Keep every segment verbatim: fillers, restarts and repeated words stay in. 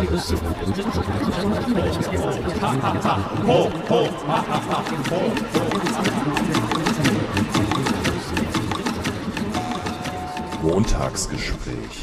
Montagsgespräch.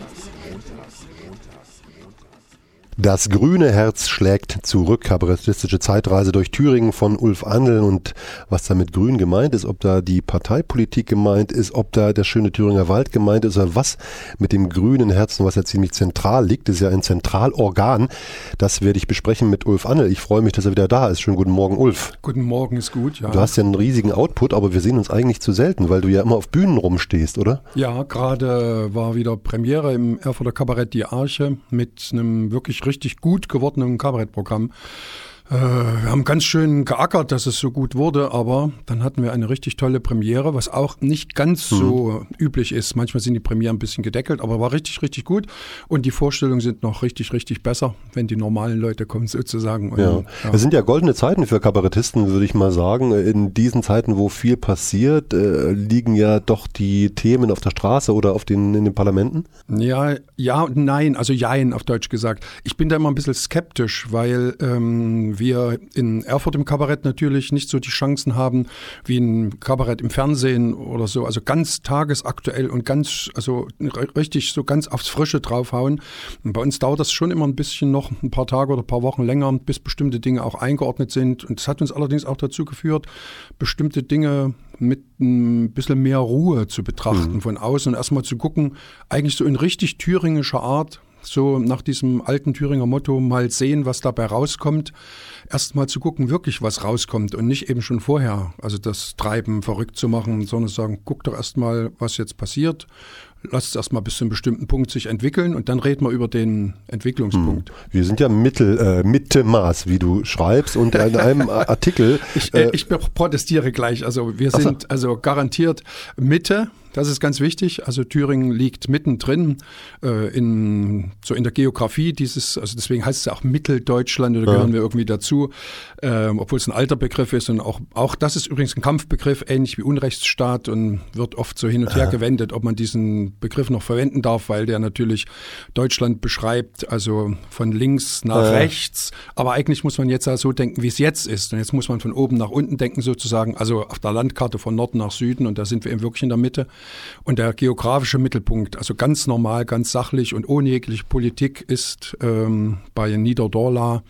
Das grüne Herz schlägt zurück. Kabarettistische Zeitreise durch Thüringen von Ulf Andl. Und was da mit grün gemeint ist, ob da die Parteipolitik gemeint ist, ob da der schöne Thüringer Wald gemeint ist oder was mit dem grünen Herzen, was ja ziemlich zentral liegt, ist ja ein Zentralorgan. Das werde ich besprechen mit Ulf Andl. Ich freue mich, dass er wieder da ist. Schönen guten Morgen, Ulf. Guten Morgen, ist gut, ja. Du hast ja einen riesigen Output, aber wir sehen uns eigentlich zu selten, weil du ja immer auf Bühnen rumstehst, oder? Ja, gerade war wieder Premiere im Erfurter Kabarett Die Arche mit einem wirklich richtig gut gewordenen Kabarettprogramm. Äh, wir haben ganz schön geackert, dass es so gut wurde, aber dann hatten wir eine richtig tolle Premiere, was auch nicht ganz mhm. so üblich ist. Manchmal sind die Premieren ein bisschen gedeckelt, aber war richtig, richtig gut. Und die Vorstellungen sind noch richtig, richtig besser, wenn die normalen Leute kommen sozusagen. Und, ja. ja. Es sind ja goldene Zeiten für Kabarettisten, würde ich mal sagen. In diesen Zeiten, wo viel passiert, äh, liegen ja doch die Themen auf der Straße oder auf den, in den Parlamenten? Ja, ja und nein, also jein auf Deutsch gesagt. Ich bin da immer ein bisschen skeptisch, weil ähm, wir in Erfurt im Kabarett natürlich nicht so die Chancen haben wie ein Kabarett im Fernsehen oder so, also ganz tagesaktuell und ganz, also richtig so ganz aufs Frische draufhauen. Und bei uns dauert das schon immer ein bisschen noch ein paar Tage oder ein paar Wochen länger, bis bestimmte Dinge auch eingeordnet sind. Und das hat uns allerdings auch dazu geführt, bestimmte Dinge mit ein bisschen mehr Ruhe zu betrachten mhm. von außen und erstmal zu gucken, eigentlich so in richtig thüringischer Art, so nach diesem alten Thüringer Motto, mal sehen, was dabei rauskommt. Erst mal zu gucken, wirklich was rauskommt und nicht eben schon vorher, also das Treiben verrückt zu machen, sondern sagen, guck doch erst mal, was jetzt passiert. Lasst es erst mal bis zu einem bestimmten Punkt sich entwickeln und dann reden wir über den Entwicklungspunkt. Wir sind ja Mittel, äh, Mitte Maß, wie du schreibst, und in einem Artikel... ich, äh, ich protestiere gleich, also wir sind so. also garantiert Mitte. Das ist ganz wichtig. Also Thüringen liegt mittendrin äh, in so in der Geografie dieses, also deswegen heißt es ja auch Mitteldeutschland, oder gehören ja. wir irgendwie dazu, äh, obwohl es ein alter Begriff ist und auch auch das ist übrigens ein Kampfbegriff, ähnlich wie Unrechtsstaat, und wird oft so hin und her ja. gewendet, ob man diesen Begriff noch verwenden darf, weil der natürlich Deutschland beschreibt, also von links nach ja. rechts. Aber eigentlich muss man jetzt ja so denken, wie es jetzt ist. Und jetzt muss man von oben nach unten denken sozusagen, also auf der Landkarte von Norden nach Süden, und da sind wir eben wirklich in der Mitte. Und der geografische Mittelpunkt, also ganz normal, ganz sachlich und ohne jegliche Politik, ist ähm, bei Niederdorla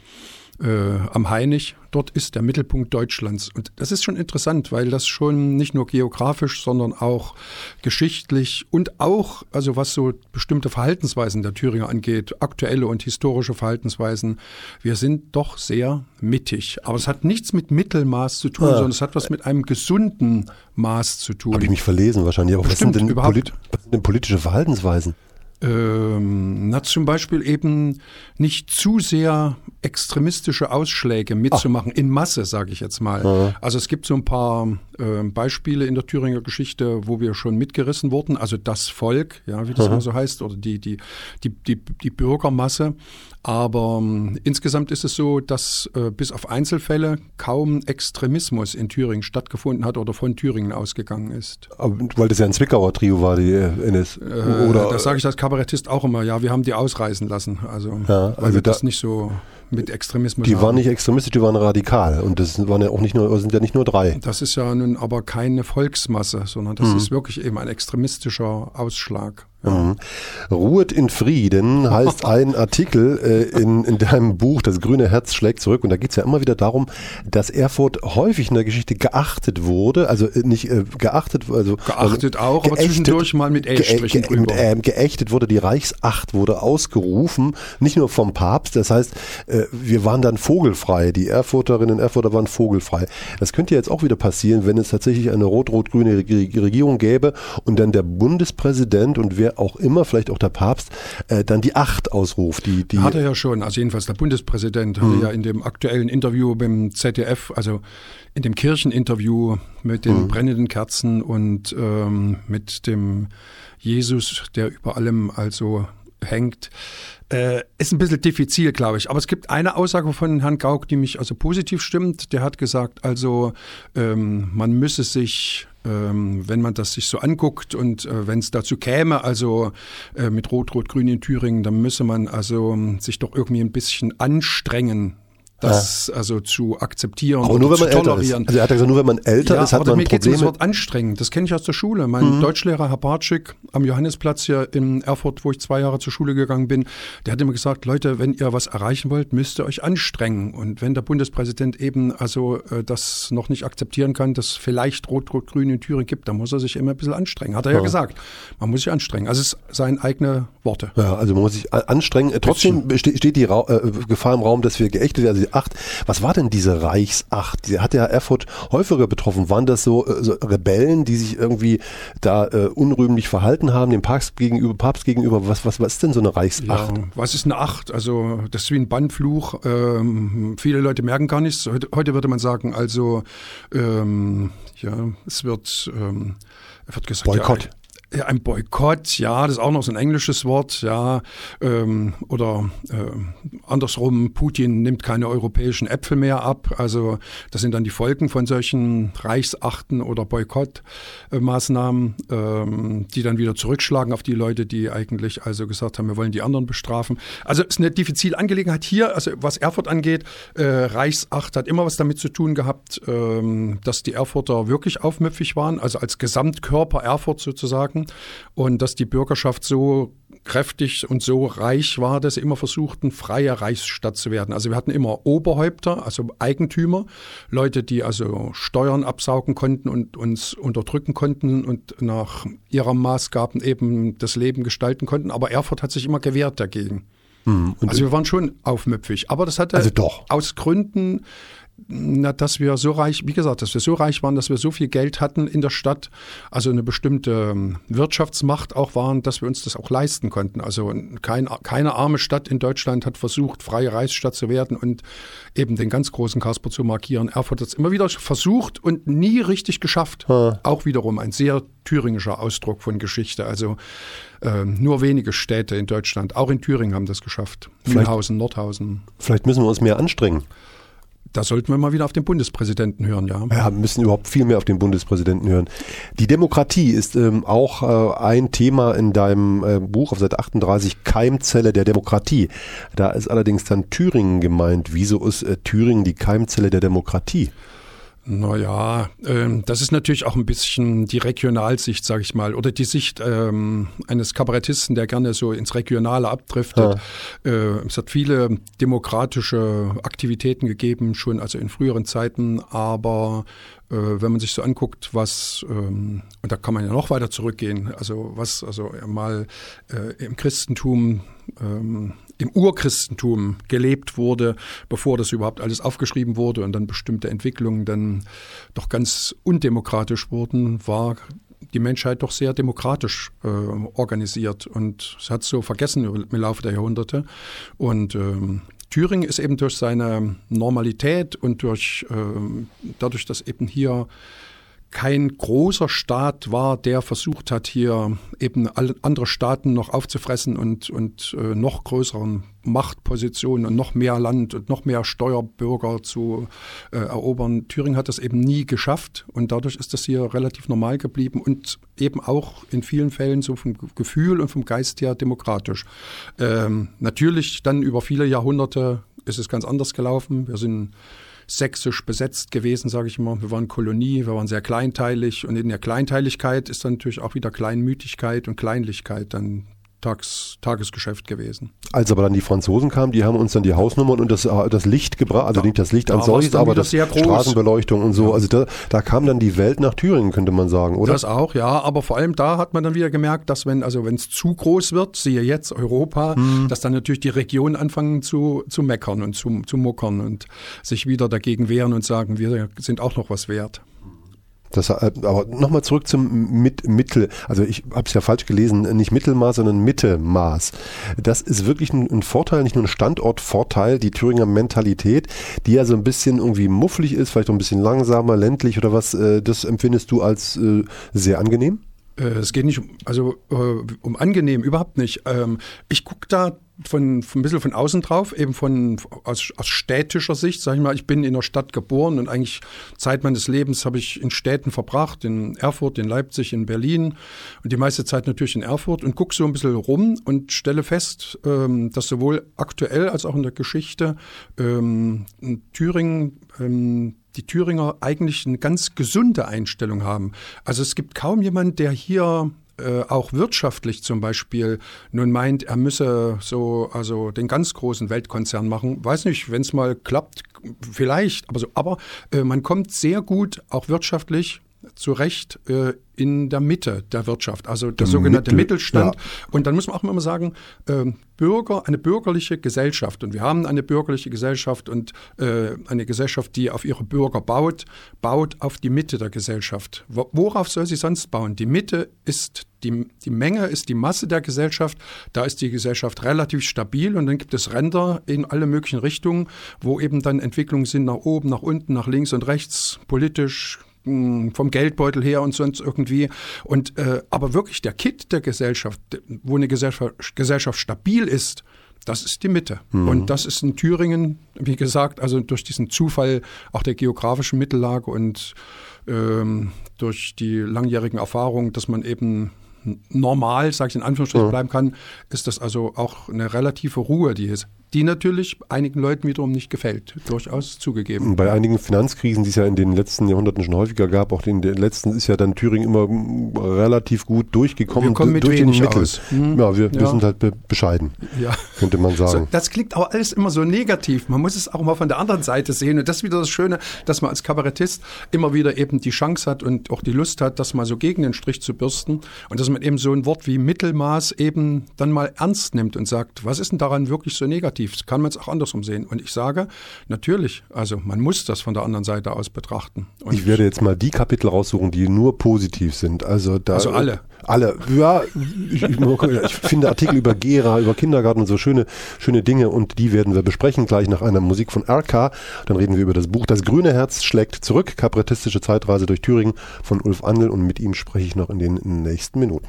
äh, am Hainich. Dort ist der Mittelpunkt Deutschlands. Und das ist schon interessant, weil das schon nicht nur geografisch, sondern auch geschichtlich und auch, also was so bestimmte Verhaltensweisen der Thüringer angeht, aktuelle und historische Verhaltensweisen, wir sind doch sehr mittig. Aber es hat nichts mit Mittelmaß zu tun, ja. sondern es hat was mit einem gesunden Maß zu tun. Habe ich mich verlesen wahrscheinlich. Aber was sind, denn polit- was sind denn politische Verhaltensweisen? Ähm, na, zum Beispiel eben nicht zu sehr extremistische Ausschläge mitzumachen, Ach. in Masse, sage ich jetzt mal. Ja. Also es gibt so ein paar äh, Beispiele in der Thüringer Geschichte, wo wir schon mitgerissen wurden, also das Volk, ja, wie das ja. immer so heißt, oder die, die, die, die, die Bürgermasse. Aber ähm, insgesamt ist es so, dass äh, bis auf Einzelfälle kaum Extremismus in Thüringen stattgefunden hat oder von Thüringen ausgegangen ist. Aber, weil das ja ein Zwickauer Trio war, die N S. Äh, oder das sage ich als Kabarettist auch immer, ja, wir haben die ausreißen lassen. Also, ja, also weil wir da, das nicht so mit Extremismus Die haben. waren nicht extremistisch, die waren radikal. Und das waren ja auch nicht nur, sind ja nicht nur drei. Das ist ja nun aber keine Volksmasse, sondern das mhm. ist wirklich eben ein extremistischer Ausschlag. Ja. Mhm. Ruhet in Frieden heißt ein Artikel äh, in, in deinem Buch Das grüne Herz schlägt zurück, und da geht es ja immer wieder darum, dass Erfurt häufig in der Geschichte geachtet wurde, also äh, nicht äh, geachtet, also geachtet also, auch, aber zwischendurch mal mit L-Strichen ge- ge- äh, geächtet wurde, die Reichsacht wurde ausgerufen, nicht nur vom Papst, das heißt, äh, wir waren dann vogelfrei, die Erfurterinnen und Erfurter waren vogelfrei. Das könnte jetzt auch wieder passieren, wenn es tatsächlich eine rot-rot-grüne Regierung gäbe und dann der Bundespräsident und wer auch immer, vielleicht auch der Papst, äh, dann die Acht ausruft. Die, die hat er ja schon, also jedenfalls der Bundespräsident mhm. hat ja in dem aktuellen Interview beim Z D F, also in dem Kircheninterview mit den mhm. brennenden Kerzen und ähm, mit dem Jesus, der über allem also hängt, äh, ist ein bisschen diffizil, glaube ich. Aber es gibt eine Aussage von Herrn Gauck, die mich also positiv stimmt. Der hat gesagt, also ähm, man müsse sich Ähm, wenn man das sich so anguckt und äh, wenn es dazu käme, also äh, mit Rot-Rot-Grün in Thüringen, dann müsse man also ähm, sich doch irgendwie ein bisschen anstrengen, das ja. also zu akzeptieren aber oder nur, wenn zu man älter tolerieren. Ist. Also er hat gesagt, nur wenn man älter ja, ist, hat aber man mir geht es um Probleme. das Wort anstrengend. Das kenne ich aus der Schule. Mein mhm. Deutschlehrer, Herr Bartschik, am Johannesplatz hier in Erfurt, wo ich zwei Jahre zur Schule gegangen bin, der hat immer gesagt, Leute, wenn ihr was erreichen wollt, müsst ihr euch anstrengen. Und wenn der Bundespräsident eben also äh, das noch nicht akzeptieren kann, dass vielleicht Rot-Rot-Grün in Thüringen gibt, dann muss er sich immer ein bisschen anstrengen. Hat er ja, ja gesagt. Man muss sich anstrengen. Also es seien eigene Worte. Ja, also man muss sich anstrengen. Trotzdem besteht, steht die Ra- äh, Gefahr im Raum, dass wir geächtet werden. Also die Acht, was war denn diese Reichsacht? Die hat ja Erfurt häufiger betroffen. Waren das so, so Rebellen, die sich irgendwie da äh, unrühmlich verhalten haben, dem Papst gegenüber, Papst gegenüber? Was, was, was ist denn so eine Reichsacht? Ja, was ist eine Acht? Also das ist wie ein Bannfluch. Ähm, viele Leute merken gar nichts. Heute, heute würde man sagen, also ähm, ja, es wird, ähm, wird gesagt, Boykott. Ja, Ja, ein Boykott, ja, das ist auch noch so ein englisches Wort, ja, ähm, oder äh, andersrum, Putin nimmt keine europäischen Äpfel mehr ab, also das sind dann die Folgen von solchen Reichsachten oder Boykottmaßnahmen, ähm, die dann wieder zurückschlagen auf die Leute, die eigentlich also gesagt haben, wir wollen die anderen bestrafen. Also es ist eine diffizile Angelegenheit hier, also was Erfurt angeht, äh, Reichsacht hat immer was damit zu tun gehabt, ähm, dass die Erfurter wirklich aufmüpfig waren, also als Gesamtkörper Erfurt sozusagen. Und dass die Bürgerschaft so kräftig und so reich war, dass sie immer versuchten, freie Reichsstadt zu werden. Also wir hatten immer Oberhäupter, also Eigentümer, Leute, die also Steuern absaugen konnten und uns unterdrücken konnten und nach ihren Maßgaben eben das Leben gestalten konnten. Aber Erfurt hat sich immer gewehrt dagegen. Hm, also wir waren schon aufmüpfig. Aber das hatte also doch. aus Gründen, na, dass wir so reich, wie gesagt, dass wir so reich waren, dass wir so viel Geld hatten in der Stadt, also eine bestimmte Wirtschaftsmacht auch waren, dass wir uns das auch leisten konnten. Also kein, keine arme Stadt in Deutschland hat versucht, freie Reichsstadt zu werden und eben den ganz großen Kasper zu markieren. Erfurt hat es immer wieder versucht und nie richtig geschafft. Ja. Auch wiederum ein sehr thüringischer Ausdruck von Geschichte. Also äh, nur wenige Städte in Deutschland, auch in Thüringen haben das geschafft. Mühlhausen, Nordhausen. Vielleicht müssen wir uns mehr anstrengen. Da sollten wir mal wieder auf den Bundespräsidenten hören, ja. Ja, wir müssen überhaupt viel mehr auf den Bundespräsidenten hören. Die Demokratie ist ähm, auch äh, ein Thema in deinem äh, Buch auf Seite achtunddreißig, Keimzelle der Demokratie. Da ist allerdings dann Thüringen gemeint. Wieso ist äh, Thüringen die Keimzelle der Demokratie? Naja, ähm, das ist natürlich auch ein bisschen die Regionalsicht, sage ich mal, oder die Sicht ähm, eines Kabarettisten, der gerne so ins Regionale abdriftet. Ja. Äh, es hat viele demokratische Aktivitäten gegeben, schon also in früheren Zeiten, aber äh, wenn man sich so anguckt, was, ähm, und da kann man ja noch weiter zurückgehen, also was also mal äh, im Christentum ähm, im Urchristentum gelebt wurde, bevor das überhaupt alles aufgeschrieben wurde und dann bestimmte Entwicklungen dann doch ganz undemokratisch wurden, war die Menschheit doch sehr demokratisch äh, organisiert und es hat so vergessen im Laufe der Jahrhunderte. Und ähm, Thüringen ist eben durch seine Normalität und durch äh, dadurch, dass eben hier kein großer Staat war, der versucht hat, hier eben alle andere Staaten noch aufzufressen und, und äh, noch größeren Machtpositionen und noch mehr Land und noch mehr Steuerbürger zu äh, erobern. Thüringen hat das eben nie geschafft und dadurch ist das hier relativ normal geblieben und eben auch in vielen Fällen so vom Gefühl und vom Geist her demokratisch. Ähm, natürlich dann über viele Jahrhunderte ist es ganz anders gelaufen. Wir sind sächsisch besetzt gewesen, sage ich immer. Wir waren Kolonie, wir waren sehr kleinteilig und in der Kleinteiligkeit ist dann natürlich auch wieder Kleinmütigkeit und Kleinlichkeit dann Tags, Tagesgeschäft gewesen. Als aber dann die Franzosen kamen, die haben uns dann die Hausnummern und das, das Licht gebracht, also da, nicht das Licht da als solches, aber das Straßenbeleuchtung und so. Ja. Also da, da kam dann die Welt nach Thüringen, könnte man sagen, oder? Das auch, ja, aber vor allem da hat man dann wieder gemerkt, dass wenn also wenn es zu groß wird, siehe jetzt Europa, hm. dass dann natürlich die Regionen anfangen zu, zu meckern und zu, zu muckern und sich wieder dagegen wehren und sagen, wir sind auch noch was wert. Das, aber nochmal zurück zum Mit, Mittel, also ich habe es ja falsch gelesen, nicht Mittelmaß, sondern Mittemaß. Das ist wirklich ein, ein Vorteil, nicht nur ein Standortvorteil, die Thüringer Mentalität, die ja so ein bisschen irgendwie mufflig ist, vielleicht auch ein bisschen langsamer, ländlich oder was, das empfindest du als äh, sehr angenehm? Äh, es geht nicht um, also, äh, um angenehm, überhaupt nicht. Ähm, ich gucke da Von, von ein bisschen von außen drauf, eben von aus, aus städtischer Sicht, sage ich mal, ich bin in der Stadt geboren und eigentlich Zeit meines Lebens habe ich in Städten verbracht, in Erfurt, in Leipzig, in Berlin und die meiste Zeit natürlich in Erfurt und gucke so ein bisschen rum und stelle fest, ähm, dass sowohl aktuell als auch in der Geschichte ähm, in Thüringen ähm, die Thüringer eigentlich eine ganz gesunde Einstellung haben. Also es gibt kaum jemanden, der hier Äh, auch wirtschaftlich zum Beispiel nun meint, er müsse so also den ganz großen Weltkonzern machen. Weiß nicht, wenn es mal klappt, vielleicht. Aber, so, aber äh, man kommt sehr gut auch wirtschaftlich zurecht äh, in der Mitte der Wirtschaft, also der sogenannte Mittel, Mittelstand. Ja. Und dann muss man auch immer sagen, äh, Bürger, eine bürgerliche Gesellschaft. Und wir haben eine bürgerliche Gesellschaft und äh, eine Gesellschaft, die auf ihre Bürger baut, baut auf die Mitte der Gesellschaft. Worauf soll sie sonst bauen? Die Mitte ist die, die Menge, ist die Masse der Gesellschaft. Da ist die Gesellschaft relativ stabil und dann gibt es Ränder in alle möglichen Richtungen, wo eben dann Entwicklungen sind nach oben, nach unten, nach links und rechts, politisch, vom Geldbeutel her und sonst irgendwie. Und äh, aber wirklich der Kit der Gesellschaft, wo eine Gesellschaft, Gesellschaft stabil ist, das ist die Mitte. Mhm. Und das ist in Thüringen, wie gesagt, also durch diesen Zufall auch der geografischen Mittellage und ähm, durch die langjährigen Erfahrungen, dass man eben normal, sage ich in Anführungsstrichen, mhm. bleiben kann, ist das also auch eine relative Ruhe, die ist. Die natürlich einigen Leuten wiederum nicht gefällt, durchaus zugegeben. Bei einigen Finanzkrisen, die es ja in den letzten Jahrhunderten schon häufiger gab, auch in den letzten ist ja dann Thüringen immer relativ gut durchgekommen. Wir kommen mit durch wenig den Mittel. aus. Hm. Ja, wir, wir ja. sind halt be- bescheiden, ja. könnte man sagen. So, das klingt aber alles immer so negativ. Man muss es auch mal von der anderen Seite sehen. Und das ist wieder das Schöne, dass man als Kabarettist immer wieder eben die Chance hat und auch die Lust hat, das mal so gegen den Strich zu bürsten. Und dass man eben so ein Wort wie Mittelmaß eben dann mal ernst nimmt und sagt, was ist denn daran wirklich so negativ? Das kann man jetzt auch andersrum sehen. Und ich sage, natürlich, also man muss das von der anderen Seite aus betrachten. Und ich werde jetzt mal die Kapitel raussuchen, die nur positiv sind. Also, da, also alle. Alle. Ja, ich, ich, ich finde Artikel über Gera, über Kindergarten und so schöne, schöne Dinge und die werden wir besprechen gleich nach einer Musik von R K. Dann reden wir über das Buch Das grüne Herz schlägt zurück, kabarettistische Zeitreise durch Thüringen von Ulf Andl und mit ihm spreche ich noch in den nächsten Minuten.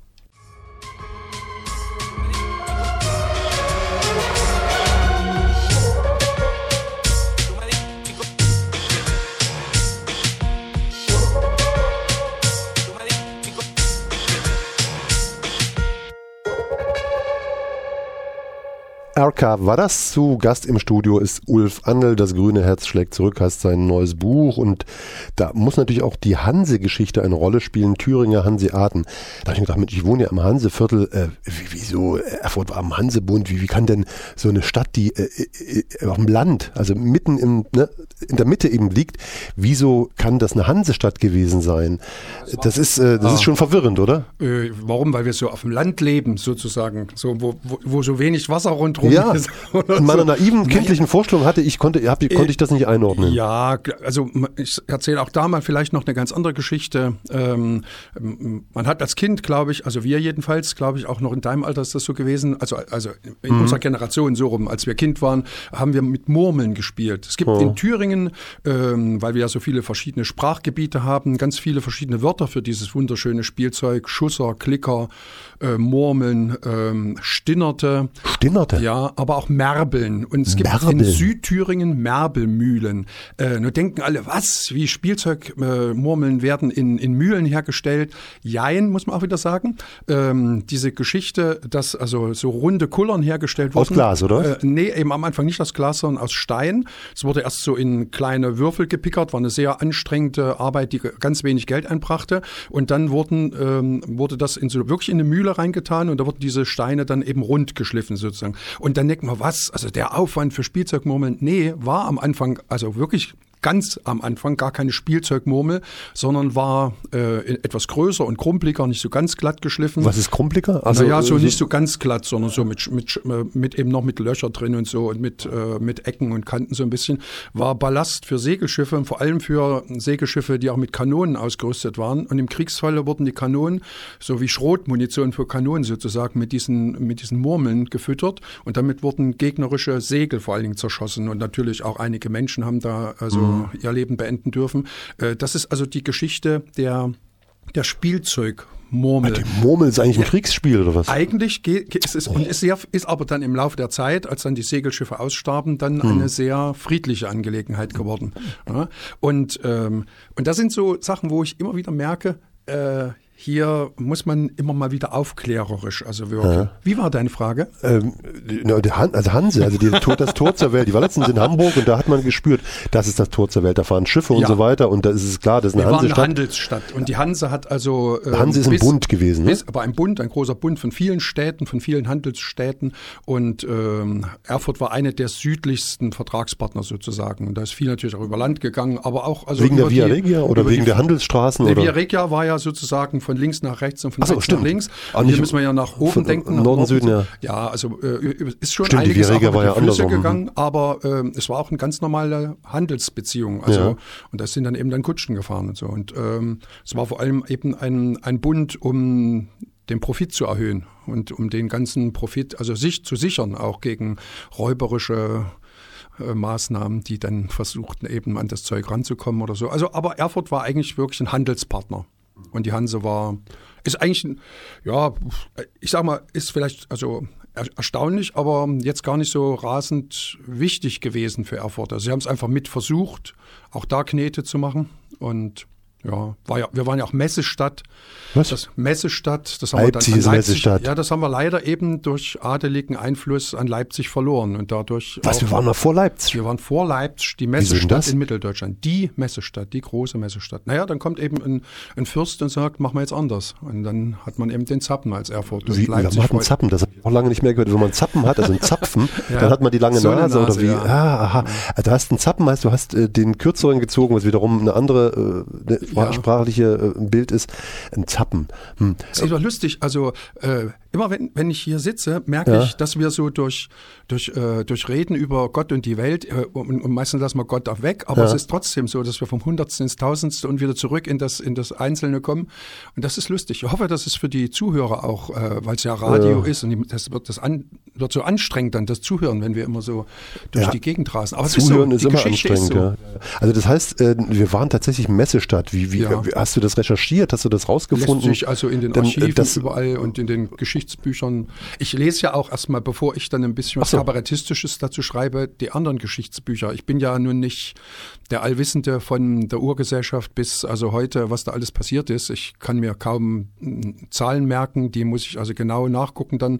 R K war das, zu Gast im Studio ist Ulf Andl, Das grüne Herz schlägt zurück, heißt sein neues Buch und da muss natürlich auch die Hanse-Geschichte eine Rolle spielen, Thüringer Hanseaten. Da habe ich mir gedacht, Mensch, ich wohne ja am Hanseviertel, äh, wieso, Erfurt war am Hansebund, wie, wie kann denn so eine Stadt, die äh, äh, auf dem Land, also mitten im, ne, in der Mitte eben liegt, wieso kann das eine Hansestadt gewesen sein? Das ist, äh, das ah. ist schon verwirrend, oder? Äh, warum? Weil wir so auf dem Land leben, sozusagen, so, wo, wo, wo so wenig Wasser rundherum ja, in meiner so. naiven kindlichen Vorstellung hatte ich, konnte, hab, konnte ich das nicht einordnen. Ja, also ich erzähle auch da mal vielleicht noch eine ganz andere Geschichte. Ähm, man hat als Kind, glaube ich, also wir jedenfalls, glaube ich, auch noch in deinem Alter ist das so gewesen, also, also in mhm. unserer Generation so rum, als wir Kind waren, haben wir mit Murmeln gespielt. Es gibt oh. in Thüringen, ähm, weil wir ja so viele verschiedene Sprachgebiete haben, ganz viele verschiedene Wörter für dieses wunderschöne Spielzeug, Schusser, Klicker, äh, Murmeln, ähm, Stinnerte. Stinnerte? Ja, aber auch Merbeln. Und es gibt Merbeln. in Südthüringen Merbelmühlen. Äh, nur denken alle, was, wie Spielzeugmurmeln äh, werden in, in Mühlen hergestellt. Jein, muss man auch wieder sagen. Ähm, diese Geschichte, dass also so runde Kullern hergestellt wurden. Aus Glas, oder? Äh, nee, eben am Anfang nicht aus Glas, sondern aus Stein. Es wurde erst so in kleine Würfel gepickert, war eine sehr anstrengende Arbeit, die ganz wenig Geld einbrachte. Und dann wurden, ähm, wurde das in so wirklich in eine Mühle reingetan und da wurden diese Steine dann eben rund geschliffen sozusagen. Und dann denkt man, was, also der Aufwand für Spielzeugmurmeln, nee, war am Anfang, also wirklich ganz am Anfang gar keine Spielzeugmurmel, sondern war äh, etwas größer und krumpliger, nicht so ganz glatt geschliffen. Was ist krumpliger? Also naja, so nicht so ganz glatt, sondern so mit, mit, mit eben noch mit Löcher drin und so und mit, äh, mit Ecken und Kanten so ein bisschen. War Ballast für Segelschiffe und vor allem für Segelschiffe, die auch mit Kanonen ausgerüstet waren. Und im Kriegsfalle wurden die Kanonen, so wie Schrotmunition für Kanonen sozusagen, mit diesen, mit diesen Murmeln gefüttert. Und damit wurden gegnerische Segel vor allen Dingen zerschossen. Und natürlich auch einige Menschen haben da also mhm. ihr Leben beenden dürfen. Das ist also die Geschichte der, der Spielzeugmurmeln. Murmel. Die Murmel ist eigentlich ein Ja. Kriegsspiel oder was? Eigentlich geht, geht, ist es und ist, sehr, ist aber dann im Laufe der Zeit, als dann die Segelschiffe ausstarben, dann Hm. eine sehr friedliche Angelegenheit geworden. Ja, und, ähm, und das sind so Sachen, wo ich immer wieder merke, äh, hier muss man immer mal wieder aufklärerisch, also wirken. Ja. Wie war deine Frage? Ähm, die- die Han- also Hanse, also die, Tor- das Tor zur Welt, die war letztens in Hamburg und da hat man gespürt, das ist das Tor zur Welt, da fahren Schiffe und Ja. so weiter und da ist es klar, das ist eine Wir waren eine Hansestadt. Handelsstadt und die Hanse hat also... ähm, Hanse ist ein bis- Bund gewesen, ne? Ist aber ein Bund, ein großer Bund von vielen Städten, von vielen Handelsstädten und ähm, Erfurt war eine der südlichsten Vertragspartner sozusagen. Und da ist viel natürlich auch über Land gegangen, aber auch... Also Wegen der über Via die- Regia oder über wegen die- der Handelsstraßen? Die oder? Via Regia war ja sozusagen von links nach rechts und von Ach so, rechts stimmt. nach links. Ah, Und nicht hier müssen wir ja nach oben von denken. Nach Norden, Süden, ja. Ja, also äh, ist schon Stimmt, die einiges Via Regia auch über war die ja Flüsse andersrum. gegangen, aber ähm, es war auch eine ganz normale Handelsbeziehung. Also Ja. und da sind dann eben dann Kutschen gefahren und so. Und ähm, es war vor allem eben ein, ein Bund, um den Profit zu erhöhen und um den ganzen Profit, also sich zu sichern, auch gegen räuberische äh, Maßnahmen, die dann versuchten, eben an das Zeug ranzukommen oder so. Also, aber Erfurt war eigentlich wirklich ein Handelspartner. Und die Hanse war, ist eigentlich, ein, ja, ich sag mal, ist vielleicht, also er, erstaunlich, aber jetzt gar nicht so rasend wichtig gewesen für Erfurt. Also sie haben es einfach mit versucht, auch da Knete zu machen und ja, war ja, wir waren ja auch Messestadt. Was? Das Messestadt, das haben Leipzig wir ist dann an Leipzig, Messestadt. ja, das haben wir leider eben durch adeligen Einfluss an Leipzig verloren und dadurch. Was, auch, wir waren mal vor Leipzig. wir waren vor Leipzig, die Wieso denn Messestadt das? in Mitteldeutschland. Die Messestadt, die große Messestadt. Naja, dann kommt eben ein, ein Fürst und sagt, machen wir jetzt anders. Und dann hat man eben den Zappen als Erfurt. Und Wie, man Leipzig hat einen freut- Zappen, das habe ich auch lange nicht mehr gehört. Wenn man einen Zappen hat, also einen Zapfen, Ja. dann hat man die lange So eine Nase, oder Nase, wie? ja. Ah, aha. Also du hast einen Zappen, heißt du hast äh, den kürzeren gezogen, was wiederum eine andere äh, eine sprach- Ja. sprachliche äh, Bild ist. Ein Zappen. Hm. Es ist aber lustig, also äh, immer wenn, wenn ich hier sitze, merke Ja. ich, dass wir so durch, durch, äh, durch Reden über Gott und die Welt, äh, und, und meistens lassen wir Gott auch weg, aber Ja. es ist trotzdem so, dass wir vom Hundertsten ins Tausendste und wieder zurück in das, in das Einzelne kommen. Und das ist lustig. Ich hoffe, dass es für die Zuhörer auch, äh, weil es ja Radio Ja. ist und die, das wird das an, wird so anstrengend dann, das Zuhören, wenn wir immer so durch Ja. die Gegend rasen. Aber es Zuhören ist, ist, so, die immer Geschichte anstrengend. ist so. Ja. Also das heißt, äh, wir waren tatsächlich Messestadt. Wie, wie, Ja. wie hast du das recherchiert? Hast du das Lässt rausgefunden? sich also in den Dann, äh, Archiven das- überall und in den Geschichtsbüchern. Ich lese ja auch erstmal, bevor ich dann ein bisschen was Ach so. Kabarettistisches dazu schreibe, die anderen Geschichtsbücher. Ich bin ja nun nicht der Allwissende von der Urgesellschaft bis also heute, was da alles passiert ist. Ich kann mir kaum mm, Zahlen merken, die muss ich also genau nachgucken dann.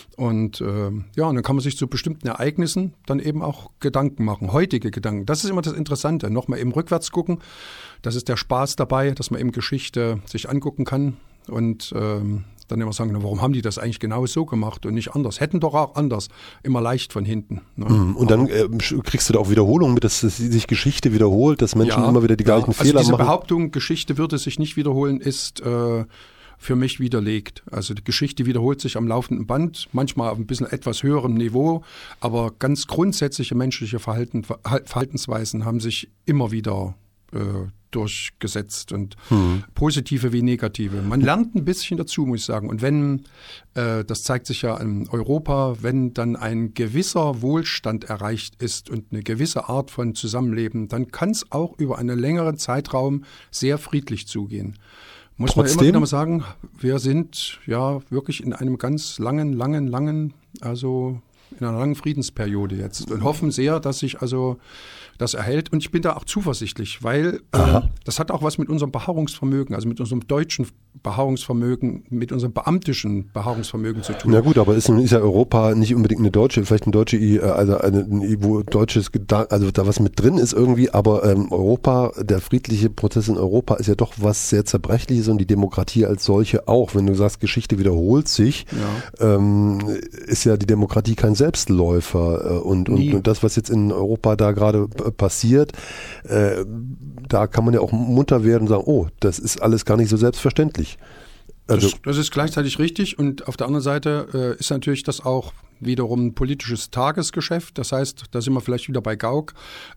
Und äh, ja, und dann kann man sich zu bestimmten Ereignissen dann eben auch Gedanken machen, heutige Gedanken. Das ist immer das Interessante. Nochmal eben rückwärts gucken. Das ist der Spaß dabei, dass man eben Geschichte sich angucken kann und ähm, dann immer sagen, na, warum haben die das eigentlich genau so gemacht und nicht anders? Hätten doch auch anders. Immer leicht von hinten. Ne? Und dann äh, kriegst du da auch Wiederholungen mit, dass sich Geschichte wiederholt, dass Menschen immer wieder die gleichen also Fehler diese machen. Behauptung, Geschichte würde sich nicht wiederholen, ist äh, für mich widerlegt. Also die Geschichte wiederholt sich am laufenden Band, manchmal auf ein bisschen etwas höherem Niveau, aber ganz grundsätzliche menschliche Verhalten, Verhaltensweisen haben sich immer wieder äh, durchgesetzt und Hm. positive wie negative. Man lernt ein bisschen dazu, muss ich sagen. Und wenn, äh, das zeigt sich ja in Europa, wenn dann ein gewisser Wohlstand erreicht ist und eine gewisse Art von Zusammenleben, dann kann es auch über einen längeren Zeitraum sehr friedlich zugehen. Muss man Trotzdem? immer wieder mal sagen, wir sind ja wirklich in einem ganz langen, langen, langen, also in einer langen Friedensperiode jetzt und hoffen sehr, dass sich also das erhält. Und ich bin da auch zuversichtlich, weil äh, das hat auch was mit unserem Beharrungsvermögen, also mit unserem deutschen Beharrungsvermögen, mit unserem beamtischen Beharrungsvermögen zu tun. Na gut, aber ist, ist ja Europa nicht unbedingt eine deutsche, vielleicht ein deutsche, I- also eine, ein, wo deutsches, Gedan- also da was mit drin ist irgendwie, aber ähm, Europa, der friedliche Prozess in Europa ist ja doch was sehr Zerbrechliches und die Demokratie als solche auch. Wenn du sagst, Geschichte wiederholt sich, Ja. ähm, ist ja die Demokratie kein Selbstläufer äh, und, und, Nie. und das, was jetzt in Europa da gerade äh, passiert, äh, da kann man ja auch munter werden und sagen, oh, das ist alles gar nicht so selbstverständlich. Also, das, das ist gleichzeitig richtig und auf der anderen Seite äh, ist natürlich das auch wiederum ein politisches Tagesgeschäft. Das heißt, da sind wir vielleicht wieder bei Gauck.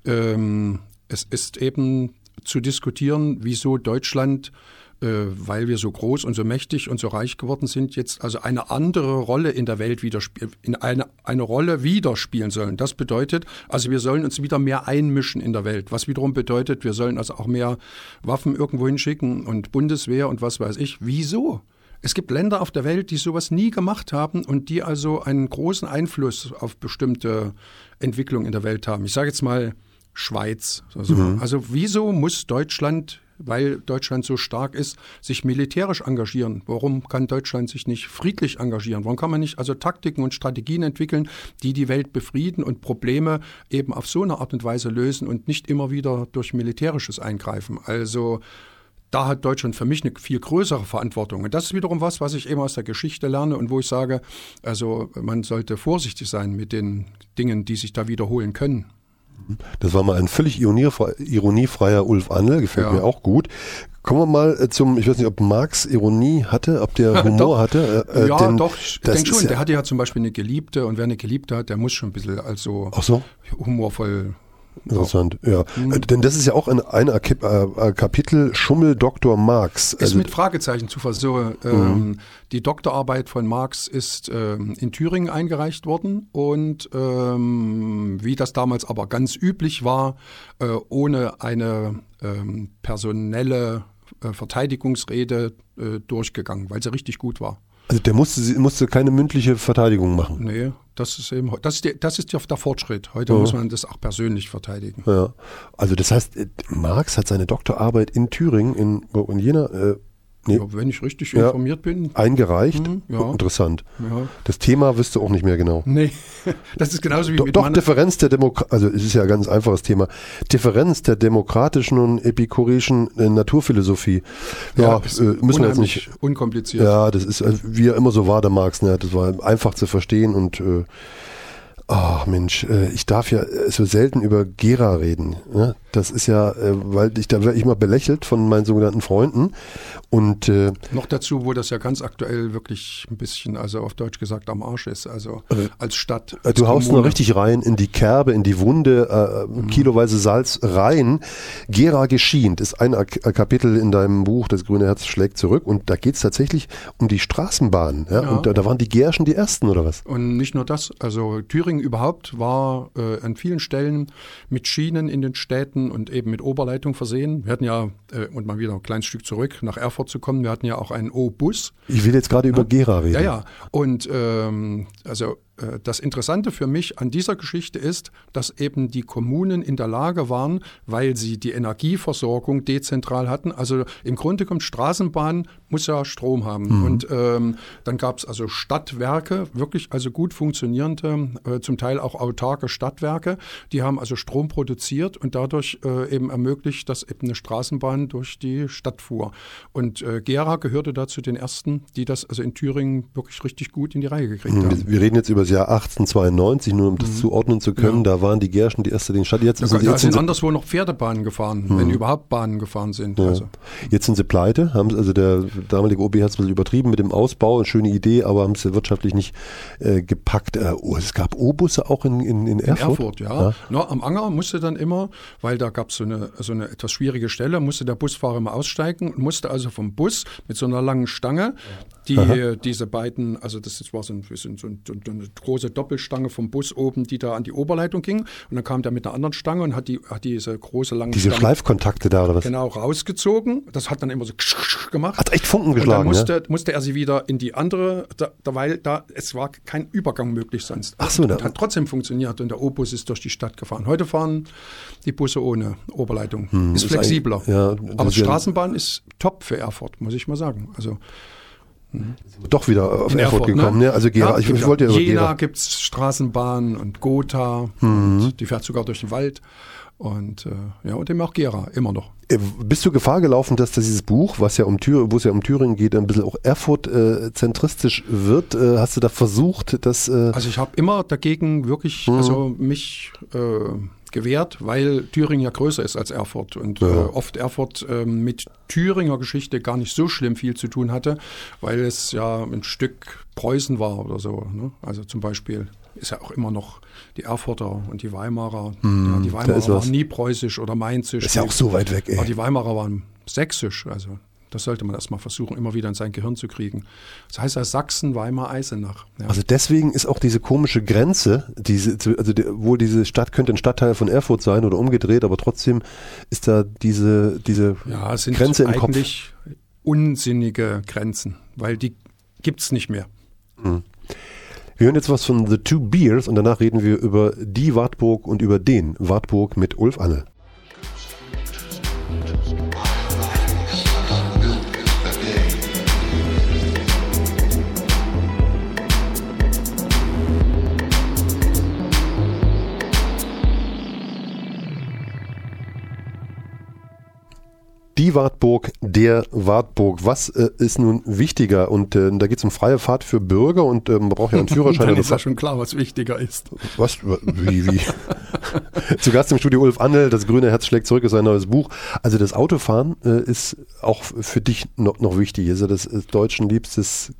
Ähm, es ist eben zu diskutieren, wieso Deutschland, äh, weil wir so groß und so mächtig und so reich geworden sind, jetzt also eine andere Rolle in der Welt wieder spielen, in eine, eine Rolle wieder spielen sollen. Das bedeutet, also wir sollen uns wieder mehr einmischen in der Welt, was wiederum bedeutet, wir sollen also auch mehr Waffen irgendwo hinschicken und Bundeswehr und was weiß ich. Wieso? Es gibt Länder auf der Welt, die sowas nie gemacht haben und die also einen großen Einfluss auf bestimmte Entwicklungen in der Welt haben. Ich sage jetzt mal Schweiz. Also, mhm. also wieso muss Deutschland, weil Deutschland so stark ist, sich militärisch engagieren? Warum kann Deutschland sich nicht friedlich engagieren? Warum kann man nicht also Taktiken und Strategien entwickeln, die die Welt befrieden und Probleme eben auf so eine Art und Weise lösen und nicht immer wieder durch militärisches Eingreifen? Also da hat Deutschland für mich eine viel größere Verantwortung. Und das ist wiederum was, was ich eben aus der Geschichte lerne und wo ich sage, also man sollte vorsichtig sein mit den Dingen, die sich da wiederholen können. Das war mal ein völlig ironiefreier Ulf Andl, gefällt ja. mir auch gut. Kommen wir mal zum, ich weiß nicht, ob Marx Ironie hatte, ob der Humor hatte. Äh, ja, denn doch, ich denke schon. Ja, der hatte ja zum Beispiel eine Geliebte und wer eine Geliebte hat, der muss schon ein bisschen also Ach so? humorvoll. Interessant, ja. Mhm. Denn das ist ja auch ein, ein Kapitel Schummel Doktor Marx. Ist also mit Fragezeichen zu versuchen. Mhm. Ähm, die Doktorarbeit von Marx ist ähm, in Thüringen eingereicht worden und ähm, wie das damals aber ganz üblich war, äh, ohne eine ähm, personelle äh, Verteidigungsrede äh, durchgegangen, weil sie richtig gut war. Also der musste, musste keine mündliche Verteidigung machen. Nee, das ist eben, das ist, die, das ist der Fortschritt. Heute ja. muss man das auch persönlich verteidigen. Ja. Also das heißt, Marx hat seine Doktorarbeit in Thüringen, in, in Jena, äh, nee. ja, wenn ich richtig ja. informiert bin. Eingereicht? Mhm, ja. Interessant. Ja. Das Thema wirst du auch nicht mehr genau. Nee, das ist genauso wie Do, mit Doch, Differenz der Demokratie, also es ist ja ein ganz einfaches Thema. Differenz der demokratischen und epikureischen äh, Naturphilosophie. Ja, ja äh, müssen wir jetzt nicht. Unkompliziert. Ja, das ist, äh, wie er immer so war, der Marx. Ne? Das war einfach zu verstehen und äh, ach Mensch, ich darf ja so selten über Gera reden. Das ist ja, weil ich da werde ich mal belächelt von meinen sogenannten Freunden. Und äh, noch dazu, wo das ja ganz aktuell wirklich ein bisschen, also auf Deutsch gesagt, am Arsch ist, also äh, als Stadt. Als du haust nur richtig rein in die Kerbe, in die Wunde, äh, mhm. kiloweise Salz rein. Gera geschient ist ein Kapitel in deinem Buch, Das grüne Herz schlägt zurück. Und da geht es tatsächlich um die Straßenbahn. Ja? Ja. Und da, da waren die Gerschen die Ersten, oder was? Und nicht nur das, also Thüringen überhaupt war äh, an vielen Stellen mit Schienen in den Städten und eben mit Oberleitung versehen. Wir hatten ja, äh, und mal wieder ein kleines Stück zurück, nach Erfurt zu kommen, wir hatten ja auch einen O-Bus. Ich will jetzt gerade über Gera reden. Ja, ja. Und ähm, also das Interessante für mich an dieser Geschichte ist, dass eben die Kommunen in der Lage waren, weil sie die Energieversorgung dezentral hatten. Also im Grunde kommt Straßenbahn, muss ja Strom haben. Mhm. Und ähm, dann gab es also Stadtwerke, wirklich also gut funktionierende, äh, zum Teil auch autarke Stadtwerke. Die haben also Strom produziert und dadurch äh, eben ermöglicht, dass eben eine Straßenbahn durch die Stadt fuhr. Und äh, Gera gehörte dazu den ersten, die das also in Thüringen wirklich richtig gut in die Reihe gekriegt mhm. haben. Wir reden jetzt über das Jahr achtzehnhundertzweiundneunzig, nur um das mhm. zuordnen zu können, ja. Da waren die Gerschen die erste, die in Stadt. Jetzt da, sind sie, da jetzt sind sind anderswo noch Pferdebahnen gefahren, mhm. wenn überhaupt Bahnen gefahren sind. Ja. Also. Jetzt sind sie pleite, haben also der damalige O B hat es ein bisschen übertrieben mit dem Ausbau, eine schöne Idee, aber haben es ja wirtschaftlich nicht äh, gepackt. Äh, oh, es gab O-Busse auch in, in, in Erfurt? In Erfurt, ja. ja. No, am Anger musste dann immer, weil da gab es so eine, so eine etwas schwierige Stelle, musste der Busfahrer immer aussteigen und musste also vom Bus mit so einer langen Stange die Aha. diese beiden, also das war so, ein, so, ein, so eine große Doppelstange vom Bus oben, die da an die Oberleitung ging. Und dann kam der mit einer anderen Stange und hat, die, hat diese große lange Diese Stange Schleifkontakte da oder was? Genau, rausgezogen. Das hat dann immer so gemacht. Hat echt Funken geschlagen, und dann musste, ja? musste er sie wieder in die andere, da, weil da es war kein Übergang möglich sonst. Ach so, und hat trotzdem funktioniert und der O-Bus ist durch die Stadt gefahren. Heute fahren die Busse ohne Oberleitung. Hm, ist flexibler. Ja, aber die Straßenbahn ist top für Erfurt, muss ich mal sagen. Also doch wieder auf in Erfurt, Erfurt gekommen. Ne? Ja, also Gera, ja, ich, ich wollte ja über Jena gibt es Straßenbahn und Gotha, mhm. und die fährt sogar durch den Wald. Und äh, ja, und eben auch Gera, immer noch. Bist du Gefahr gelaufen, dass dieses Buch, was ja um Thür, wo es ja um Thüringen geht, ein bisschen auch Erfurt-zentristisch äh, wird? Äh, hast du da versucht, dass... Äh also ich habe immer dagegen wirklich, mhm. also mich... Äh, gewährt, weil Thüringen ja größer ist als Erfurt und ja. äh, oft Erfurt äh, mit Thüringer Geschichte gar nicht so schlimm viel zu tun hatte, weil es ja ein Stück Preußen war oder so. Ne? Also zum Beispiel ist ja auch immer noch die Erfurter und die Weimarer. Mm, ja, die Weimarer waren nie preußisch oder mainzisch. Das ist ja auch so weit weg, ey. Aber die Weimarer waren sächsisch, also das sollte man erstmal versuchen, immer wieder in sein Gehirn zu kriegen. Das heißt ja Sachsen, Weimar, Eisenach. Ja. Also deswegen ist auch diese komische Grenze, diese, also die, wohl diese Stadt könnte ein Stadtteil von Erfurt sein oder umgedreht, aber trotzdem ist da diese, diese ja, es sind Grenze im Kopf. Eigentlich unsinnige Grenzen, weil die gibt's nicht mehr. Mhm. Wir hören jetzt was von The Two Beers und danach reden wir über die Wartburg und über den Wartburg mit Ulf Annel. Die Wartburg, der Wartburg. Was äh, ist nun wichtiger? Und äh, da geht es um freie Fahrt für Bürger und äh, man braucht ja einen Führerschein. Dann ist ja schon klar, was wichtiger ist. Was? Wie? wie? Zu Gast im Studio Ulf Annel, das grüne Herz schlägt zurück, ist ein neues Buch. Also das Autofahren äh, ist auch für dich noch, noch wichtig. Ist ja das äh, deutschen liebstes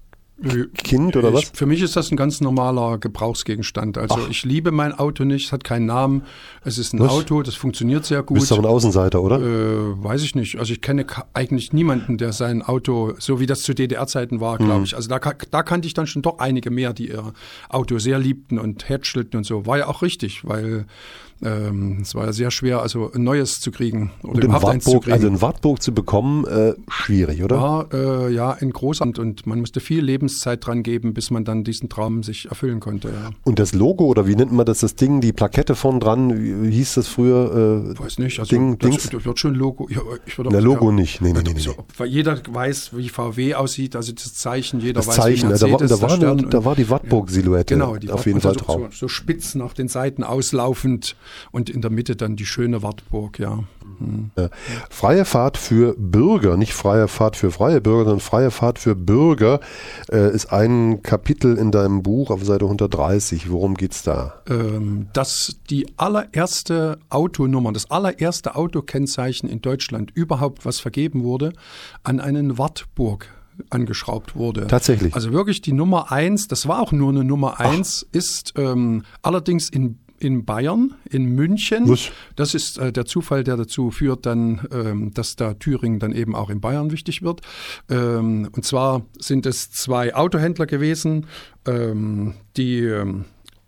Kind oder was? Ich, für mich ist das ein ganz normaler Gebrauchsgegenstand. Also Ach. ich liebe mein Auto nicht, es hat keinen Namen. Es ist ein was? Auto, das funktioniert sehr gut. Du bist doch ein Außenseiter, oder? Äh, weiß ich nicht. Also ich kenne eigentlich niemanden, der sein Auto, so wie das zu D D R-Zeiten war, glaube hm. ich. Also da, da kannte ich dann schon doch einige mehr, die ihr Auto sehr liebten und hätschelten und so. War ja auch richtig, weil ähm, es war ja sehr schwer, also ein neues zu kriegen. Oder und überhaupt eins zu kriegen. Also ein Wartburg zu bekommen, äh, schwierig, oder? War äh, ja ein Großamt und man musste viel Lebenszeit dran geben, bis man dann diesen Traum sich erfüllen konnte. Ja. Und das Logo, oder wie nennt man das, das Ding, die Plakette von dran, wie, wie hieß das früher? Äh, weiß nicht, also Ding, das, Dings? das wird schon Logo. Ja, ich würde Na, auch, Logo ja, nicht, nee, nee, nee, nee. So, weil jeder weiß, wie V W aussieht, also das Zeichen, jeder das weiß, Zeichen, wie Mercedes, da war, da war, der da war die Wartburg-Silhouette, ja, genau, die auf jeden Fall drauf. So, so spitz nach den Seiten auslaufend und in der Mitte dann die schöne Wartburg, ja. Hm. Ja. Freie Fahrt für Bürger, nicht freie Fahrt für freie Bürger, sondern freie Fahrt für Bürger äh, ist ein Kapitel in deinem Buch auf Seite hundertdreißig. Worum geht's da? Ähm, dass die allererste Autonummer, das allererste Autokennzeichen in Deutschland überhaupt, was vergeben wurde, an einen Wartburg angeschraubt wurde. Tatsächlich. Also wirklich die Nummer eins, das war auch nur eine Nummer eins, ist ähm, allerdings in in Bayern, in München. Was? Das ist äh, der Zufall, der dazu führt, dann, ähm, dass da Thüringen dann eben auch in Bayern wichtig wird. Ähm, und zwar sind es zwei Autohändler gewesen, ähm, die ähm,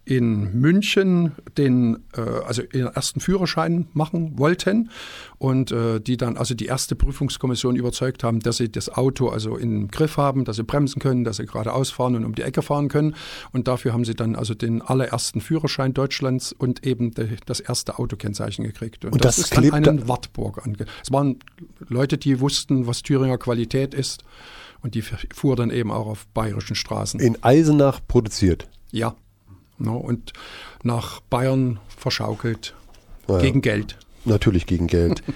in München den, äh, also ihren ersten Führerschein machen wollten und äh, die dann also die erste Prüfungskommission überzeugt haben, dass sie das Auto also im Griff haben, dass sie bremsen können, dass sie geradeaus fahren und um die Ecke fahren können. Und dafür haben sie dann also den allerersten Führerschein Deutschlands und eben de, das erste Autokennzeichen gekriegt. Und, und das, das ist an einen Wartburg ange. Es waren Leute, die wussten, was Thüringer Qualität ist und die fuhr dann eben auch auf bayerischen Straßen. In Eisenach produziert? Ja. No, und nach Bayern verschaukelt, ja, gegen Geld. Natürlich gegen Geld.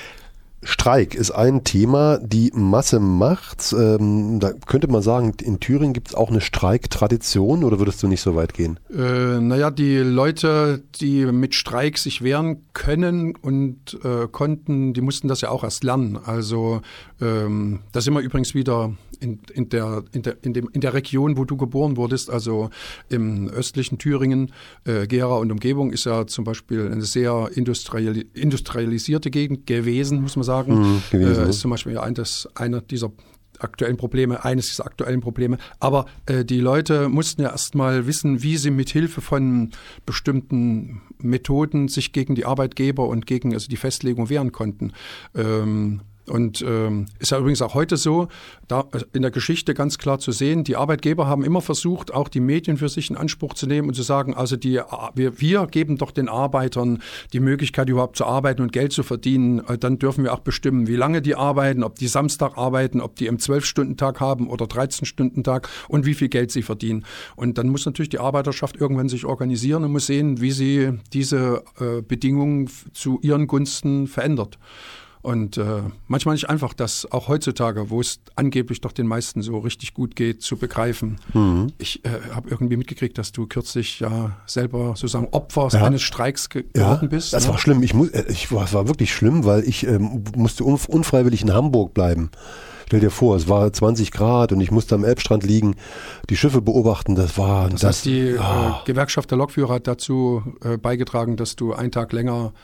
Streik ist ein Thema, die Masse macht's. Ähm, da könnte man sagen, in Thüringen gibt es auch eine Streiktradition, oder würdest du nicht so weit gehen? Äh, naja, die Leute, die mit Streik sich wehren können und äh, konnten, die mussten das ja auch erst lernen. Also ähm, da sind wir übrigens wieder in, in, der, in, der, in, dem, in der Region, wo du geboren wurdest, also im östlichen Thüringen. Äh, Gera und Umgebung ist ja zum Beispiel eine sehr industriali- industrialisierte Gegend gewesen, muss man sagen. sagen, mhm, gewesen, äh, ist zum Beispiel ein, das, einer dieser aktuellen Probleme, eines dieser aktuellen Probleme. Aber äh, die Leute mussten ja erstmal wissen, wie sie mit Hilfe von bestimmten Methoden sich gegen die Arbeitgeber und gegen also die Festlegung wehren konnten. Ähm, Und ähm, ist ja übrigens auch heute so, da in der Geschichte ganz klar zu sehen, die Arbeitgeber haben immer versucht, auch die Medien für sich in Anspruch zu nehmen und zu sagen, also die, wir, wir geben doch den Arbeitern die Möglichkeit, überhaupt zu arbeiten und Geld zu verdienen. Dann dürfen wir auch bestimmen, wie lange die arbeiten, ob die Samstag arbeiten, ob die im zwölf-Stunden-Tag haben oder dreizehn-Stunden-Tag und wie viel Geld sie verdienen. Und dann muss natürlich die Arbeiterschaft irgendwann sich organisieren und muss sehen, wie sie diese äh, Bedingungen zu ihren Gunsten verändert. Und äh, manchmal nicht einfach, das auch heutzutage, wo es angeblich doch den meisten so richtig gut geht, zu begreifen. Mhm. Ich äh, habe irgendwie mitgekriegt, dass du kürzlich ja selber sozusagen Opfer ja. eines Streiks ge- ja, geworden bist. Das ne? war schlimm. Ich muss, ich war, es war wirklich schlimm, weil ich ähm, musste un- unfreiwillig in Hamburg bleiben. Stell dir vor, es war zwanzig Grad und ich musste am Elbstrand liegen, die Schiffe beobachten. Das war das. Das heißt, die oh. äh, Gewerkschaft der Lokführer hat dazu äh, beigetragen, dass du einen Tag länger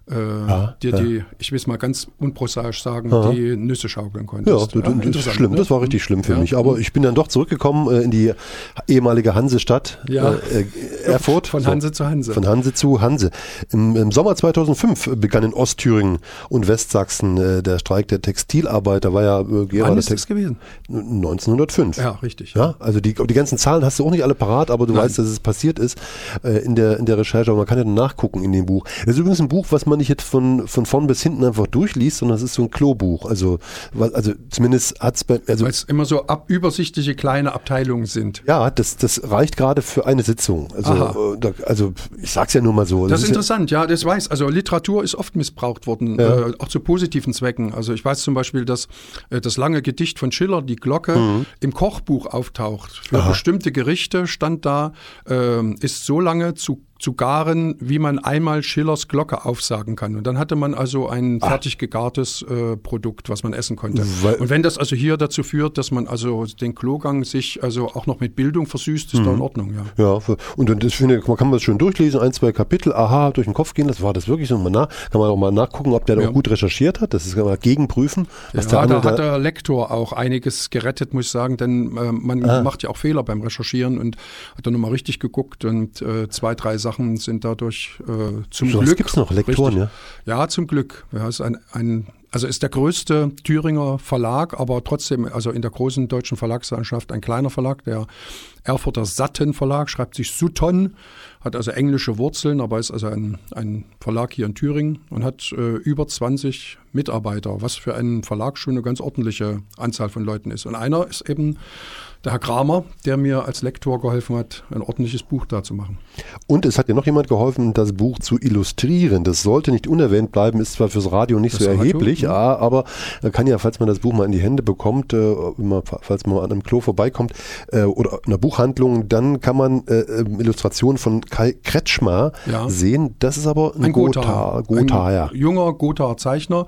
äh, ja, dir ja. die, ich will es mal ganz unprosaisch sagen, Aha. die Nüsse schaukeln konntest. Ja, das, das ist schlimm, das war richtig schlimm für ja. mich. Aber ich bin dann doch zurückgekommen äh, in die ehemalige Hansestadt ja. äh, Erfurt. Von Hanse so, zu Hanse. Von Hanse zu Hanse. Im, im Sommer zweitausendfünf begann in Ostthüringen und Westsachsen äh, der Streik der Textilarbeiter. War ja äh, Wann ist das gewesen? neunzehnhundertfünf. Ja, richtig. Ja, also die, die ganzen Zahlen hast du auch nicht alle parat, aber du Nein. weißt, dass es passiert ist äh, in der in der Recherche. Aber man kann ja nachgucken in dem Buch. Das ist übrigens ein Buch, was man nicht jetzt von, von vorn bis hinten einfach durchliest, sondern es ist so ein Klobuch. Also, also zumindest hat es bei... Also, weil es immer so ab, übersichtliche kleine Abteilungen sind. Ja, das, das reicht gerade für eine Sitzung. Also, äh, da, also ich sag's ja nur mal so. Das, das ist interessant, ja, ja, das weiß. Also Literatur ist oft missbraucht worden, ja. äh, auch zu positiven Zwecken. Also ich weiß zum Beispiel, dass äh, das lange Gedicht von Schiller, Die Glocke, mhm. im Kochbuch auftaucht. Für Aha. bestimmte Gerichte stand da, äh, ist so lange zu zu garen, wie man einmal Schillers Glocke aufsagen kann. Und dann hatte man also ein ah. fertig gegartes äh, Produkt, was man essen konnte. Weil und wenn das also hier dazu führt, dass man also den Klogang sich also auch noch mit Bildung versüßt, ist mhm. da in Ordnung, ja. Ja, und das finde ich, man kann das schön durchlesen, ein, zwei Kapitel, aha, durch den Kopf gehen, das war das wirklich so. Mal nach, kann man auch mal nachgucken, ob der da ja. auch gut recherchiert hat, das ist kann man gegenprüfen. Was Ja, der andere da hat der Lektor auch einiges gerettet, muss ich sagen, denn äh, man ah. macht ja auch Fehler beim Recherchieren und hat dann nochmal richtig geguckt und äh, zwei, drei Sachen sind dadurch äh, zum so, Glück. Gibt es noch Lektoren, richtig, ja? Ja, zum Glück. Ja, ist ein, ein, also ist der größte Thüringer Verlag, aber trotzdem, also in der großen deutschen Verlagslandschaft ein kleiner Verlag, der Erfurter Satten Verlag, schreibt sich Sutton, hat also englische Wurzeln, aber ist also ein, ein Verlag hier in Thüringen und hat äh, über zwanzig Mitarbeiter, was für einen Verlag schon eine ganz ordentliche Anzahl von Leuten ist. Und einer ist eben der Herr Kramer, der mir als Lektor geholfen hat, ein ordentliches Buch da zu machen. Und es hat dir noch jemand geholfen, das Buch zu illustrieren. Das sollte nicht unerwähnt bleiben, ist zwar fürs Radio nicht das so erheblich, Radio, ja. aber kann ja, falls man das Buch mal in die Hände bekommt, äh, falls man mal an einem Klo vorbeikommt äh, oder in einer Buchhandlung, dann kann man äh, Illustrationen von Kai Kretschmer ja. sehen. Das ist aber ein, ein Gotha, Gotha, ein ja. junger Gotha-Zeichner,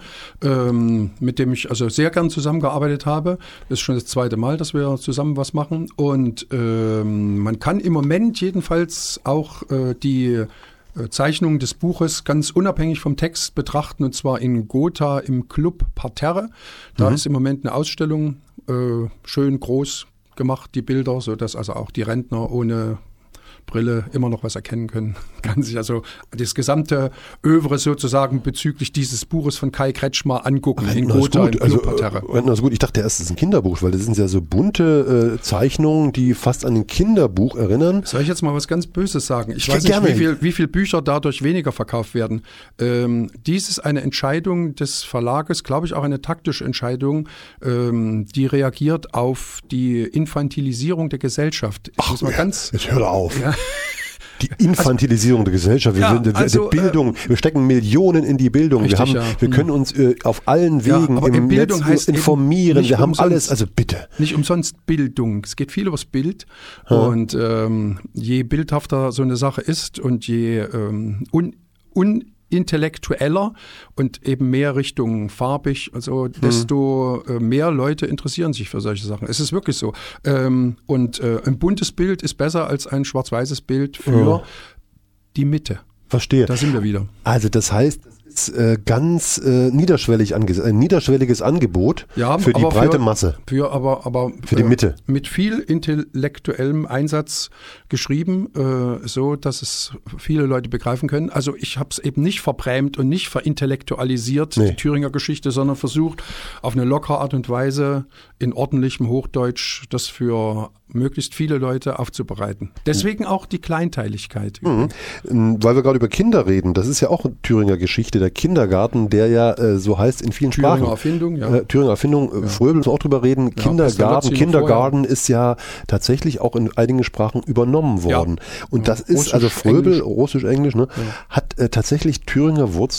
ähm, mit dem ich also sehr gern zusammengearbeitet habe. Das ist schon das zweite Mal, dass wir zusammen was machen. Und ähm, man kann im Moment jedenfalls auch äh, die äh, Zeichnung des Buches ganz unabhängig vom Text betrachten, und zwar in Gotha im Club Parterre. Da mhm. ist im Moment eine Ausstellung, äh, schön groß gemacht, die Bilder, sodass also auch die Rentner ohne Brille immer noch was erkennen können. Kann sich also das gesamte Övre sozusagen bezüglich dieses Buches von Kai Kretschmer angucken. Rentner in Gotha ist gut. Also, Rentner ist gut. Ich dachte erst, es ist ein Kinderbuch, weil das sind ja so bunte äh, Zeichnungen, die fast an ein Kinderbuch erinnern. Soll ich jetzt mal was ganz Böses sagen? Ich, ich weiß nicht, gerne. wie viel, wie viel Bücher dadurch weniger verkauft werden. Ähm, dies ist eine Entscheidung des Verlages, glaube ich auch eine taktische Entscheidung, ähm, die reagiert auf die Infantilisierung der Gesellschaft. Ich Ach, muss mal ganz, jetzt hör auf. Ja. Die Infantilisierung also, der Gesellschaft, wir, ja, sind, also, die Bildung, äh, wir stecken Millionen in die Bildung, richtig, wir, haben, ja. wir können uns äh, auf allen Wegen ja, im Bildung Netz heißt informieren, wir haben umsonst, alles, also bitte. Nicht umsonst Bildung, es geht viel übers Bild ja. und ähm, je bildhafter so eine Sache ist und je ähm, un, un intellektueller und eben mehr Richtung farbig, also hm. desto äh, mehr Leute interessieren sich für solche Sachen. Es ist wirklich so. Ähm, und äh, ein buntes Bild ist besser als ein schwarz-weißes Bild für ja. die Mitte. Verstehe. Da sind wir wieder. Also das heißt, es ist äh, ganz äh, niederschwellig ange- ein niederschwelliges Angebot ja, für die breite für, Masse. Für, aber, aber, für die Mitte. Äh, mit viel intellektuellem Einsatz geschrieben, äh, so dass es viele Leute begreifen können. Also ich habe es eben nicht verbrämt und nicht verintellektualisiert, nee. die Thüringer Geschichte, sondern versucht auf eine lockere Art und Weise in ordentlichem Hochdeutsch das für möglichst viele Leute aufzubereiten. Deswegen auch die Kleinteiligkeit. Mhm. Weil wir gerade über Kinder reden, das ist ja auch eine Thüringer Geschichte, der Kindergarten, der ja äh, so heißt in vielen Thüringer Sprachen. Erfindung, ja. Äh, Thüringer Erfindung, ja. Fröbel müssen wir auch drüber reden. Ja, Kindergarten, Kindergarten ist ja tatsächlich auch in einigen Sprachen übernommen worden. Ja. Und das ja. ist, Russisch, also Fröbel, Englisch. Russisch, Englisch, ne, ja. hat äh, tatsächlich Thüringer Wurzeln.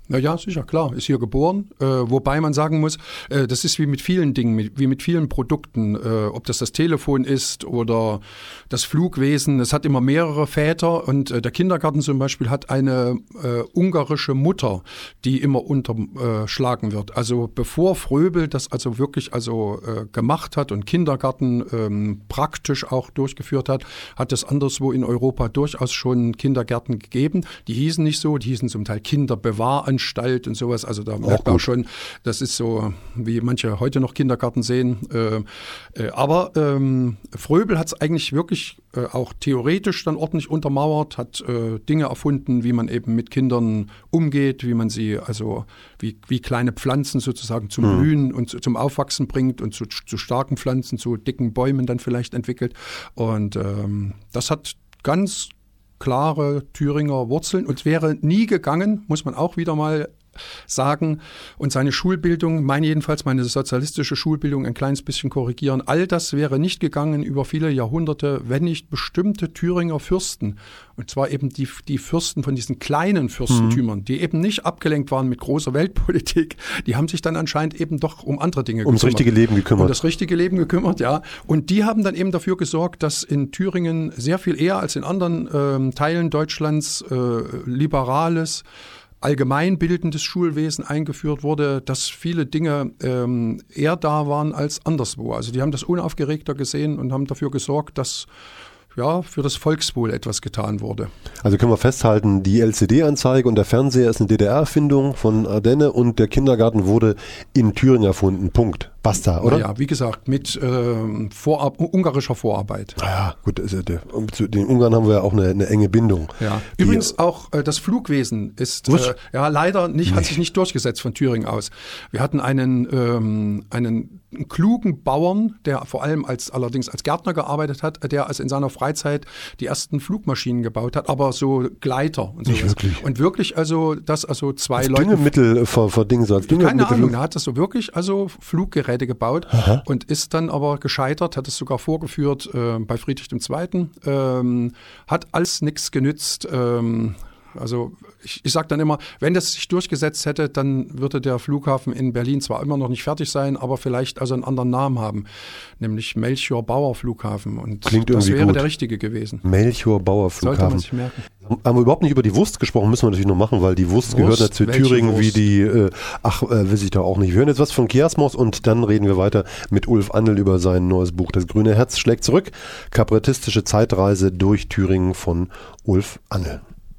Na ja, sicher, klar, ist hier geboren. Äh, wobei man sagen muss, äh, das ist wie mit vielen Dingen, mit, wie mit vielen Produkten, äh, ob das das Telefon ist oder das Flugwesen. Es hat immer mehrere Väter und äh, der Kindergarten zum Beispiel hat eine äh, ungarische Mutter, die immer unterschlagen wird. Also bevor Fröbel das also wirklich also äh, gemacht hat und Kindergarten ähm, praktisch auch durchgeführt hat, hat es anderswo in Europa durchaus schon Kindergärten gegeben. Die hießen nicht so, die hießen zum Teil Kinderbewahranstalt und sowas. Also da merkt man auch schon, das ist so, wie manche heute noch Kindergarten sehen. Äh, äh, aber ähm, Fröbel hat es eigentlich wirklich äh, auch theoretisch dann ordentlich untermauert, hat äh, Dinge erfunden, wie man eben mit Kindern umgeht, wie man sie also wie, wie kleine Pflanzen sozusagen zum mhm. Blühen und zu, zum Aufwachsen bringt und zu, zu starken Pflanzen, zu dicken Bäumen dann vielleicht entwickelt. Und ähm, das hat ganz klare Thüringer Wurzeln und wäre nie gegangen, muss man auch wieder mal sagen. Und seine Schulbildung, meine jedenfalls, meine sozialistische Schulbildung ein kleines bisschen korrigieren, all das wäre nicht gegangen über viele Jahrhunderte, wenn nicht bestimmte Thüringer Fürsten, und zwar eben die, die Fürsten von diesen kleinen Fürstentümern, mhm. die eben nicht abgelenkt waren mit großer Weltpolitik, die haben sich dann anscheinend eben doch um andere Dinge gekümmert. Um das richtige Leben gekümmert. Um das richtige Leben gekümmert, ja. Und die haben dann eben dafür gesorgt, dass in Thüringen sehr viel eher als in anderen ähm, Teilen Deutschlands äh, liberales, allgemeinbildendes Schulwesen eingeführt wurde, dass viele Dinge ähm, eher da waren als anderswo. Also die haben das unaufgeregter gesehen und haben dafür gesorgt, dass ja, für das Volkswohl etwas getan wurde. Also können wir festhalten, die L C D-Anzeige und der Fernseher ist eine D D R-Erfindung von Ardenne und der Kindergarten wurde in Thüringen erfunden. Punkt. Basta, oder? Ja, wie gesagt, mit äh, Vorab- ungarischer Vorarbeit. Naja, gut, also der, zu den Ungarn haben wir ja auch eine, eine enge Bindung. Ja. Übrigens auch äh, das Flugwesen ist äh, ja leider nicht, nee. hat sich nicht durchgesetzt von Thüringen aus. Wir hatten einen, ähm, einen klugen Bauern, der vor allem als allerdings als Gärtner gearbeitet hat, der also in seiner Freizeit die ersten Flugmaschinen gebaut hat, aber so Gleiter und so. Nicht wirklich. Und wirklich also, dass also zwei als Leute. Düngemittel ver, verdingen so als Düngemittel. Keine Ahnung, er hat das so wirklich also Fluggeräte gebaut. Aha. Und ist dann aber gescheitert, hat es sogar vorgeführt äh, bei Friedrich der Zweite. Ähm, hat alles nichts genützt. Ähm, Also ich, ich sage dann immer, wenn das sich durchgesetzt hätte, dann würde der Flughafen in Berlin zwar immer noch nicht fertig sein, aber vielleicht also einen anderen Namen haben, nämlich Melchior-Bauer-Flughafen. Und klingt das wäre gut. der richtige gewesen. Melchior-Bauer-Flughafen. Sollte man sich merken. Haben wir überhaupt nicht über die Wurst gesprochen, müssen wir natürlich noch machen, weil die Wurst, Wurst gehört ja zu Thüringen Wurst? wie die, äh, ach, äh, weiß ich doch auch nicht. Wir hören jetzt was von Kiasmos und dann reden wir weiter mit Ulf Andel über sein neues Buch Das grüne Herz schlägt zurück. Kabarettistische Zeitreise durch Thüringen von Ulf Andel.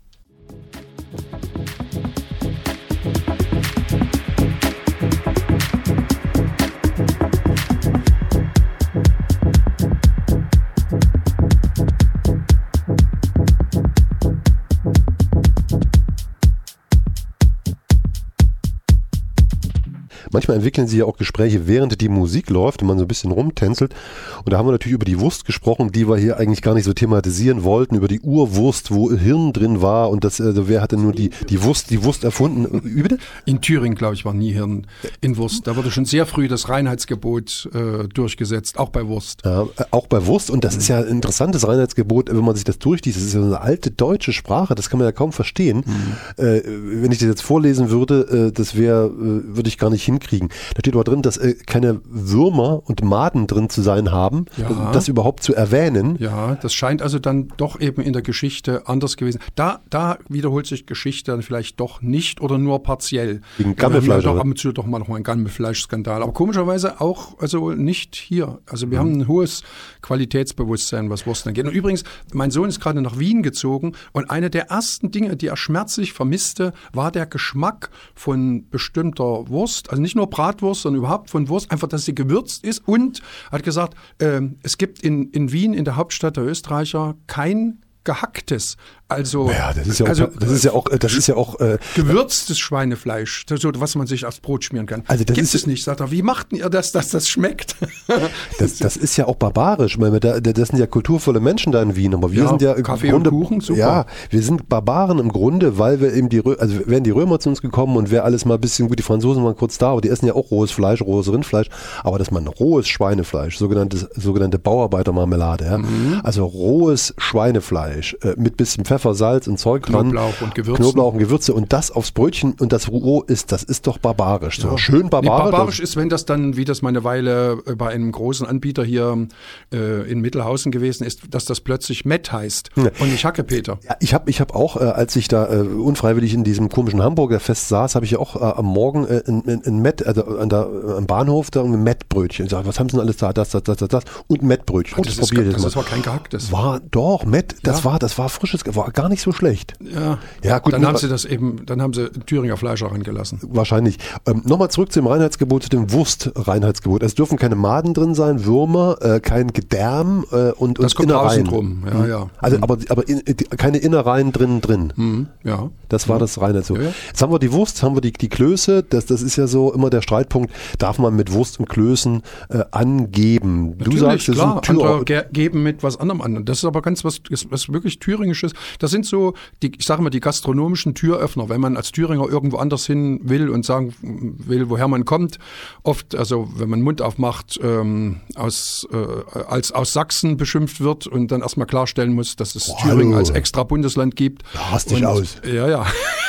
Manchmal entwickeln sie ja auch Gespräche, während die Musik läuft und man so ein bisschen rumtänzelt. Und da haben wir natürlich über die Wurst gesprochen, die wir hier eigentlich gar nicht so thematisieren wollten, über die Urwurst, wo Hirn drin war und das, also wer hatte nur die, die Wurst, die Wurst erfunden? Wie bitte? In Thüringen, glaube ich, war nie Hirn in Wurst. Da wurde schon sehr früh das Reinheitsgebot äh, durchgesetzt, auch bei Wurst. Ja, auch bei Wurst. Und das ist ja ein interessantes Reinheitsgebot, wenn man sich das durchliest. Das ist ja eine alte deutsche Sprache, das kann man ja kaum verstehen. Mhm. Äh, wenn ich das jetzt vorlesen würde, äh, das wäre, äh, würde ich gar nicht hinkriegen. Kriegen. Da steht aber drin, dass äh, keine Würmer und Maden drin zu sein haben, ja. also das überhaupt zu erwähnen. Ja, das scheint also dann doch eben in der Geschichte anders gewesen. Da, da wiederholt sich Geschichte dann vielleicht doch nicht oder nur partiell. Wegen Gammelfleisch. Wir haben ja doch ab und zu doch mal noch mal einen Gammelfleischskandal. Aber komischerweise auch also nicht hier. Also wir mhm. haben ein hohes Qualitätsbewusstsein, was Wurst angeht. Und übrigens, mein Sohn ist gerade nach Wien gezogen und eine der ersten Dinge, die er schmerzlich vermisste, war der Geschmack von bestimmter Wurst. Also nicht nur Bratwurst, sondern überhaupt von Wurst, einfach, dass sie gewürzt ist. Und hat gesagt, äh, es gibt in, in Wien, in der Hauptstadt der Österreicher, kein gehacktes. Also, ja, das ist ja auch, also, das ist ja auch, das ist ja auch äh, gewürztes Schweinefleisch, so, was man sich aufs Brot schmieren kann. Also das gibt ist, es nicht. Sagt er, wie macht ihr das, dass das schmeckt? das, das ist ja auch barbarisch. Ich meine, da, das sind ja kulturvolle Menschen da in Wien, aber wir ja, sind ja Kaffee im Grunde, und Kuchen, super. Ja, wir sind Barbaren im Grunde, weil wir eben die, also wären die Römer zu uns gekommen und wäre alles mal ein bisschen gut. Die Franzosen waren kurz da, aber die essen ja auch rohes Fleisch, rohes Rindfleisch. Aber dass man rohes Schweinefleisch, sogenanntes, sogenannte Bauarbeitermarmelade, ja, mhm. also rohes Schweinefleisch. Rindfleisch äh, mit bisschen Pfeffer, Salz und Zeug dran. Knoblauch und Gewürze. Knoblauch und Gewürze und das aufs Brötchen und das roh ist, das ist doch barbarisch. So ja. schön barbarisch. Nee, barbarisch ist, wenn das dann, wie das mal eine Weile bei einem großen Anbieter hier äh, in Mittelhausen gewesen ist, dass das plötzlich Met heißt ja. und nicht Hackepeter. Ja, ich habe ich hab auch, äh, als ich da äh, unfreiwillig in diesem komischen Hamburger Fest saß, habe ich ja auch äh, am Morgen äh, ein, ein, ein Met, also an der, am Bahnhof da ein Mettbrötchen. Ich sag, was haben sie denn alles da? Das, das, das, das, das und Mettbrötchen. Und das, das, ist, das war kein gehacktes. War doch Met, das ja. war, das war frisches, war gar nicht so schlecht. Ja, ja gut. Dann haben sie das eben, dann haben sie Thüringer Fleisch auch angelassen. Wahrscheinlich. Ähm, Nochmal zurück zum Reinheitsgebot, zu dem Wurstreinheitsgebot. Es dürfen keine Maden drin sein, Würmer, äh, kein Gedärm äh, und, und das kommt Innereien. Drum. Ja, ja. Also, aber, aber in, keine Innereien drin drin. Mhm. Ja. Das war ja. das Reinheitsgebot. Ja, ja. Jetzt haben wir die Wurst, haben wir die, die Klöße. Das, das ist ja so immer der Streitpunkt. Darf man mit Wurst und Klößen äh, angeben? Natürlich, du sagst, das klar, sind andere ge- geben mit was anderem an. Das ist aber ganz was, was wirklich Thüringisches. Das sind so, die, ich sage mal, die gastronomischen Türöffner. Wenn man als Thüringer irgendwo anders hin will und sagen will, woher man kommt, oft, also wenn man den Mund aufmacht, ähm, aus, äh, als aus Sachsen beschimpft wird und dann erstmal klarstellen muss, dass es oh, Thüringen hallo. als extra Bundesland gibt. Da hast dich aus. Ja, ja.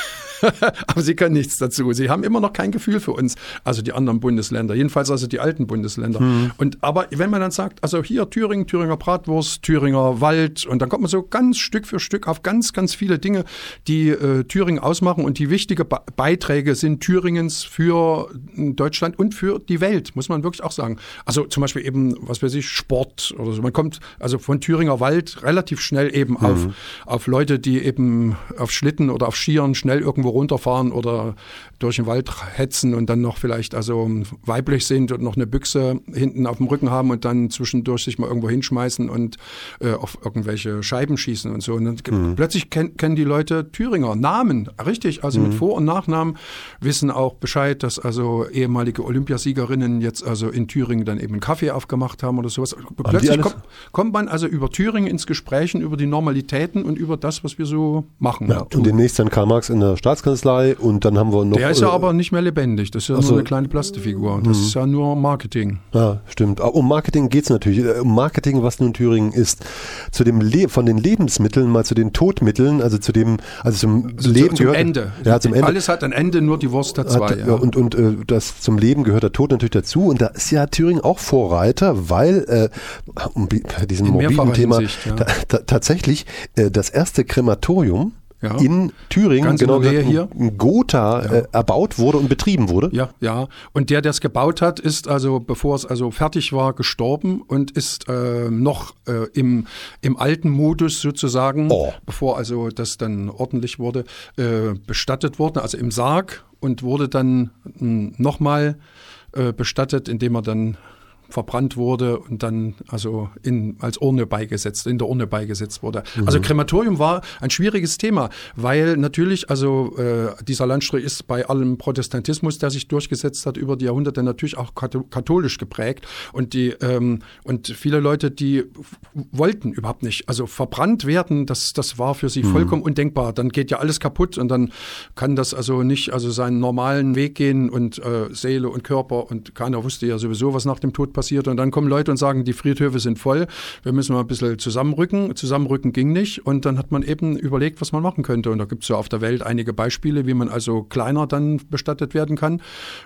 Aber sie können nichts dazu. Sie haben immer noch kein Gefühl für uns, also die anderen Bundesländer, jedenfalls also die alten Bundesländer. Mhm. Und aber wenn man dann sagt, also hier Thüringen, Thüringer Bratwurst, Thüringer Wald, und dann kommt man so ganz Stück für Stück auf ganz, ganz viele Dinge, die äh, Thüringen ausmachen und die wichtige Be- Beiträge sind Thüringens für Deutschland und für die Welt, muss man wirklich auch sagen. Also zum Beispiel eben, was weiß ich, Sport oder so. Man kommt also von Thüringer Wald relativ schnell eben mhm. auf, auf Leute, die eben auf Schlitten oder auf Skiern schnell irgendwo runterfahren oder durch den Wald hetzen und dann noch vielleicht also weiblich sind und noch eine Büchse hinten auf dem Rücken haben und dann zwischendurch sich mal irgendwo hinschmeißen und äh, auf irgendwelche Scheiben schießen und so. Und dann mhm. plötzlich ken- kennen die Leute Thüringer Namen, richtig, also mhm. mit Vor- und Nachnamen, wissen auch Bescheid, dass also ehemalige Olympiasiegerinnen jetzt also in Thüringen dann eben einen Kaffee aufgemacht haben oder sowas. Plötzlich kommt, kommt man also über Thüringen ins Gespräch, über die Normalitäten und über das, was wir so machen. Ja, und demnächst dann Karl Marx in der Staatskanzlei und dann haben wir noch... Der ist ja äh, aber nicht mehr lebendig, das ist ja also, nur eine kleine Plastifigur, das mh. ist ja nur Marketing. Ja, stimmt. Um Marketing geht es natürlich, um Marketing, was nun Thüringen ist. Zu dem Le- von den Lebensmitteln mal zu den Todmitteln, also zu dem, also zum also Leben zu, zum gehört... Ende. Ja, zum Ende. Alles hat ein Ende, nur die Wurst hat zwei. Hat, ja. Ja, und und äh, das zum Leben gehört der Tod natürlich dazu und da ist ja Thüringen auch Vorreiter, weil äh, um bei diesem morbiden Thema Hinsicht, ja. ta- ta- tatsächlich äh, das erste Krematorium Ja. in Thüringen, Ganz genau in der Nähe in, hier. in Gotha Ja. äh, erbaut wurde und betrieben wurde. Ja, ja. Und der, der es gebaut hat, ist also, bevor es also fertig war, gestorben und ist äh, noch äh, im, im alten Modus sozusagen, oh. bevor also das dann ordentlich wurde, äh, bestattet worden, also im Sarg und wurde dann nochmal äh, bestattet, indem er dann verbrannt wurde und dann also in, als Urne beigesetzt, in der Urne beigesetzt wurde. Mhm. Also Krematorium war ein schwieriges Thema, weil natürlich, also äh, dieser Landstrich ist bei allem Protestantismus, der sich durchgesetzt hat über die Jahrhunderte, natürlich auch katholisch geprägt und die ähm, und viele Leute, die wollten überhaupt nicht, also verbrannt werden, das das war für sie mhm. vollkommen undenkbar. Dann geht ja alles kaputt und dann kann das also nicht also seinen normalen Weg gehen und äh, Seele und Körper und keiner wusste ja sowieso, was nach dem Tod passiert und dann kommen Leute und sagen, die Friedhöfe sind voll, wir müssen mal ein bisschen zusammenrücken. Zusammenrücken ging nicht und dann hat man eben überlegt, was man machen könnte und da gibt es ja auf der Welt einige Beispiele, wie man also kleiner dann bestattet werden kann,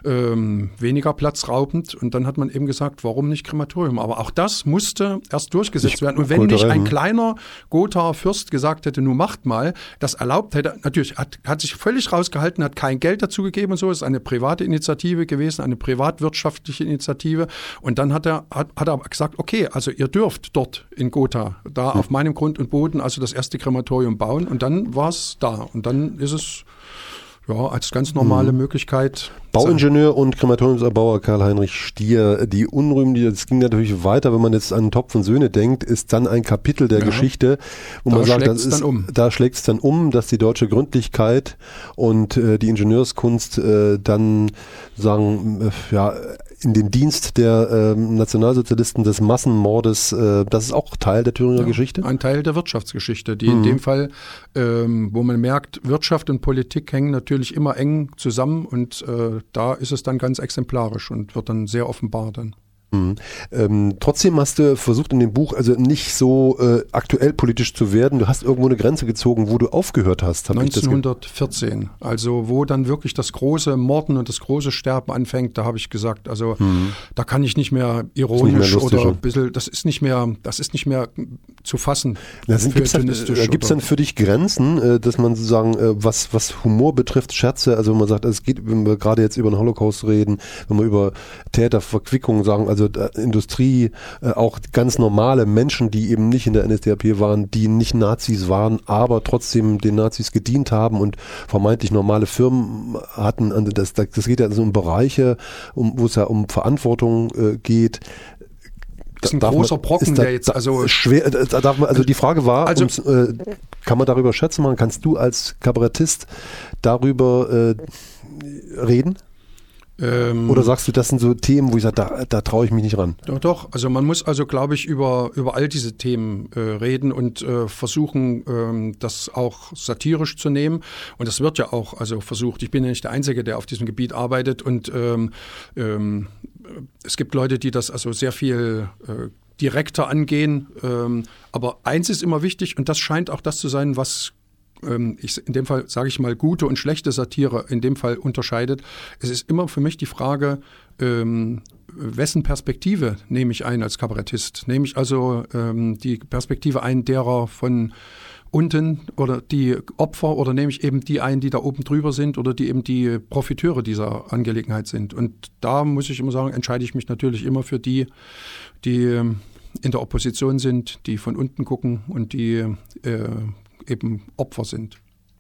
ähm, weniger platzraubend und dann hat man eben gesagt, warum nicht Krematorium? Aber auch das musste erst durchgesetzt ich werden und wenn nicht ein kleiner Gothaer Fürst gesagt hätte, nun macht mal, das erlaubt hätte, natürlich hat, hat sich völlig rausgehalten, hat kein Geld dazu gegeben und so, ist eine private Initiative gewesen, eine privatwirtschaftliche Initiative und dann hat er, hat, hat er gesagt, okay, also ihr dürft dort in Gotha, da hm. auf meinem Grund und Boden, also das erste Krematorium bauen und dann war es da und dann ist es ja als ganz normale hm. Möglichkeit. Bauingenieur und Krematoriumserbauer Karl-Heinrich Stier, die Unruhen, die, das ging natürlich weiter, wenn man jetzt an Topf und Söhne denkt, ist dann ein Kapitel der ja. Geschichte, wo da man sagt, das ist, um. da schlägt es dann um, dass die deutsche Gründlichkeit und äh, die Ingenieurskunst äh, dann sagen, äh, ja, in den Dienst der äh, Nationalsozialisten des Massenmordes, äh, das ist auch Teil der Thüringer ja, Geschichte? Ein Teil der Wirtschaftsgeschichte, die mhm. in dem Fall, ähm, wo man merkt, Wirtschaft und Politik hängen natürlich immer eng zusammen und äh, da ist es dann ganz exemplarisch und wird dann sehr offenbar dann. Mhm. Ähm, trotzdem hast du versucht in dem Buch also nicht so äh, aktuell politisch zu werden. Du hast irgendwo eine Grenze gezogen, wo du aufgehört hast. neunzehnhundertvierzehn, also wo dann wirklich das große Morden und das große Sterben anfängt, da habe ich gesagt, also mhm. da kann ich nicht mehr ironisch nicht mehr oder ein bisschen, das ist nicht mehr, das ist nicht mehr zu fassen. Gibt es dann, äh, dann für dich Grenzen, äh, dass man sozusagen, äh, was, was Humor betrifft, Scherze, also wenn man sagt, es geht, wenn wir gerade jetzt über den Holocaust reden, wenn wir über Täterverquickungen sagen, also Also Industrie, äh, auch ganz normale Menschen, die eben nicht in der N S D A P waren, die nicht Nazis waren, aber trotzdem den Nazis gedient haben und vermeintlich normale Firmen hatten. Also das, das geht ja also um Bereiche, um, wo es ja um Verantwortung äh, geht. Das ist ein darf großer man, Brocken, da, der jetzt also schwer. Da darf man, also die Frage war, also, äh, kann man darüber Schätze machen? Kannst du als Kabarettist darüber äh, reden? Oder sagst du, das sind so Themen, wo ich sage, da, da traue ich mich nicht ran? Doch, doch. Also man muss also, glaube ich, über, über all diese Themen äh, reden und äh, versuchen, ähm, das auch satirisch zu nehmen. Und das wird ja auch also versucht. Ich bin ja nicht der Einzige, der auf diesem Gebiet arbeitet. Und ähm, ähm, es gibt Leute, die das also sehr viel äh, direkter angehen. Ähm, aber eins ist immer wichtig, und das scheint auch das zu sein, was Ich, in dem Fall sage ich mal, gute und schlechte Satire in dem Fall unterscheidet. Es ist immer für mich die Frage, ähm, wessen Perspektive nehme ich ein als Kabarettist? Nehme ich also ähm, die Perspektive ein derer von unten oder die Opfer, oder nehme ich eben die ein, die da oben drüber sind oder die eben die Profiteure dieser Angelegenheit sind? Und da muss ich immer sagen, entscheide ich mich natürlich immer für die, die in der Opposition sind, die von unten gucken und die äh, eben Opfer sind.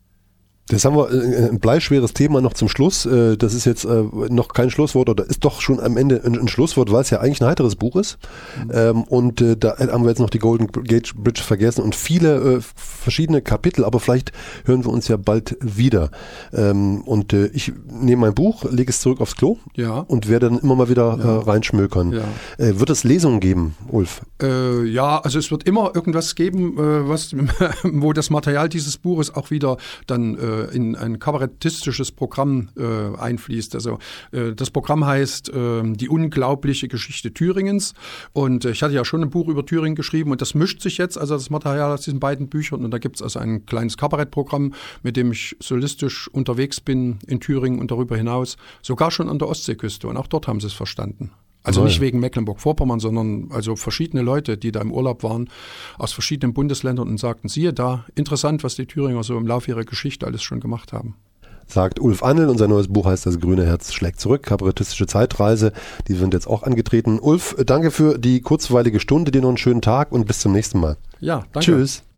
Das haben wir ein bleischweres Thema noch zum Schluss. Das ist jetzt noch kein Schlusswort oder ist doch schon am Ende ein Schlusswort, weil es ja eigentlich ein heiteres Buch ist. Mhm. Und da haben wir jetzt noch die Golden Gate Bridge vergessen und viele verschiedene Kapitel, aber vielleicht hören wir uns ja bald wieder. Und ich nehme mein Buch, lege es zurück aufs Klo ja. und werde dann immer mal wieder ja. reinschmökern. Ja. Wird es Lesungen geben, Ulf? Äh, ja, also es wird immer irgendwas geben, was, wo das Material dieses Buches auch wieder dann äh, in ein kabarettistisches Programm äh, einfließt. Also äh, das Programm heißt äh, Die unglaubliche Geschichte Thüringens, und äh, ich hatte ja schon ein Buch über Thüringen geschrieben und das mischt sich jetzt, also das Material aus diesen beiden Büchern, und da gibt es also ein kleines Kabarettprogramm, mit dem ich solistisch unterwegs bin in Thüringen und darüber hinaus, sogar schon an der Ostseeküste, und auch dort haben sie es verstanden. Also nicht wegen Mecklenburg-Vorpommern, sondern also verschiedene Leute, die da im Urlaub waren, aus verschiedenen Bundesländern, und sagten, siehe da, interessant, was die Thüringer so im Laufe ihrer Geschichte alles schon gemacht haben. Sagt Ulf Annel, und sein neues Buch heißt Das grüne Herz schlägt zurück, kabarettistische Zeitreise. Die sind jetzt auch angetreten. Ulf, danke für die kurzweilige Stunde, dir noch einen schönen Tag und bis zum nächsten Mal. Ja, danke. Tschüss.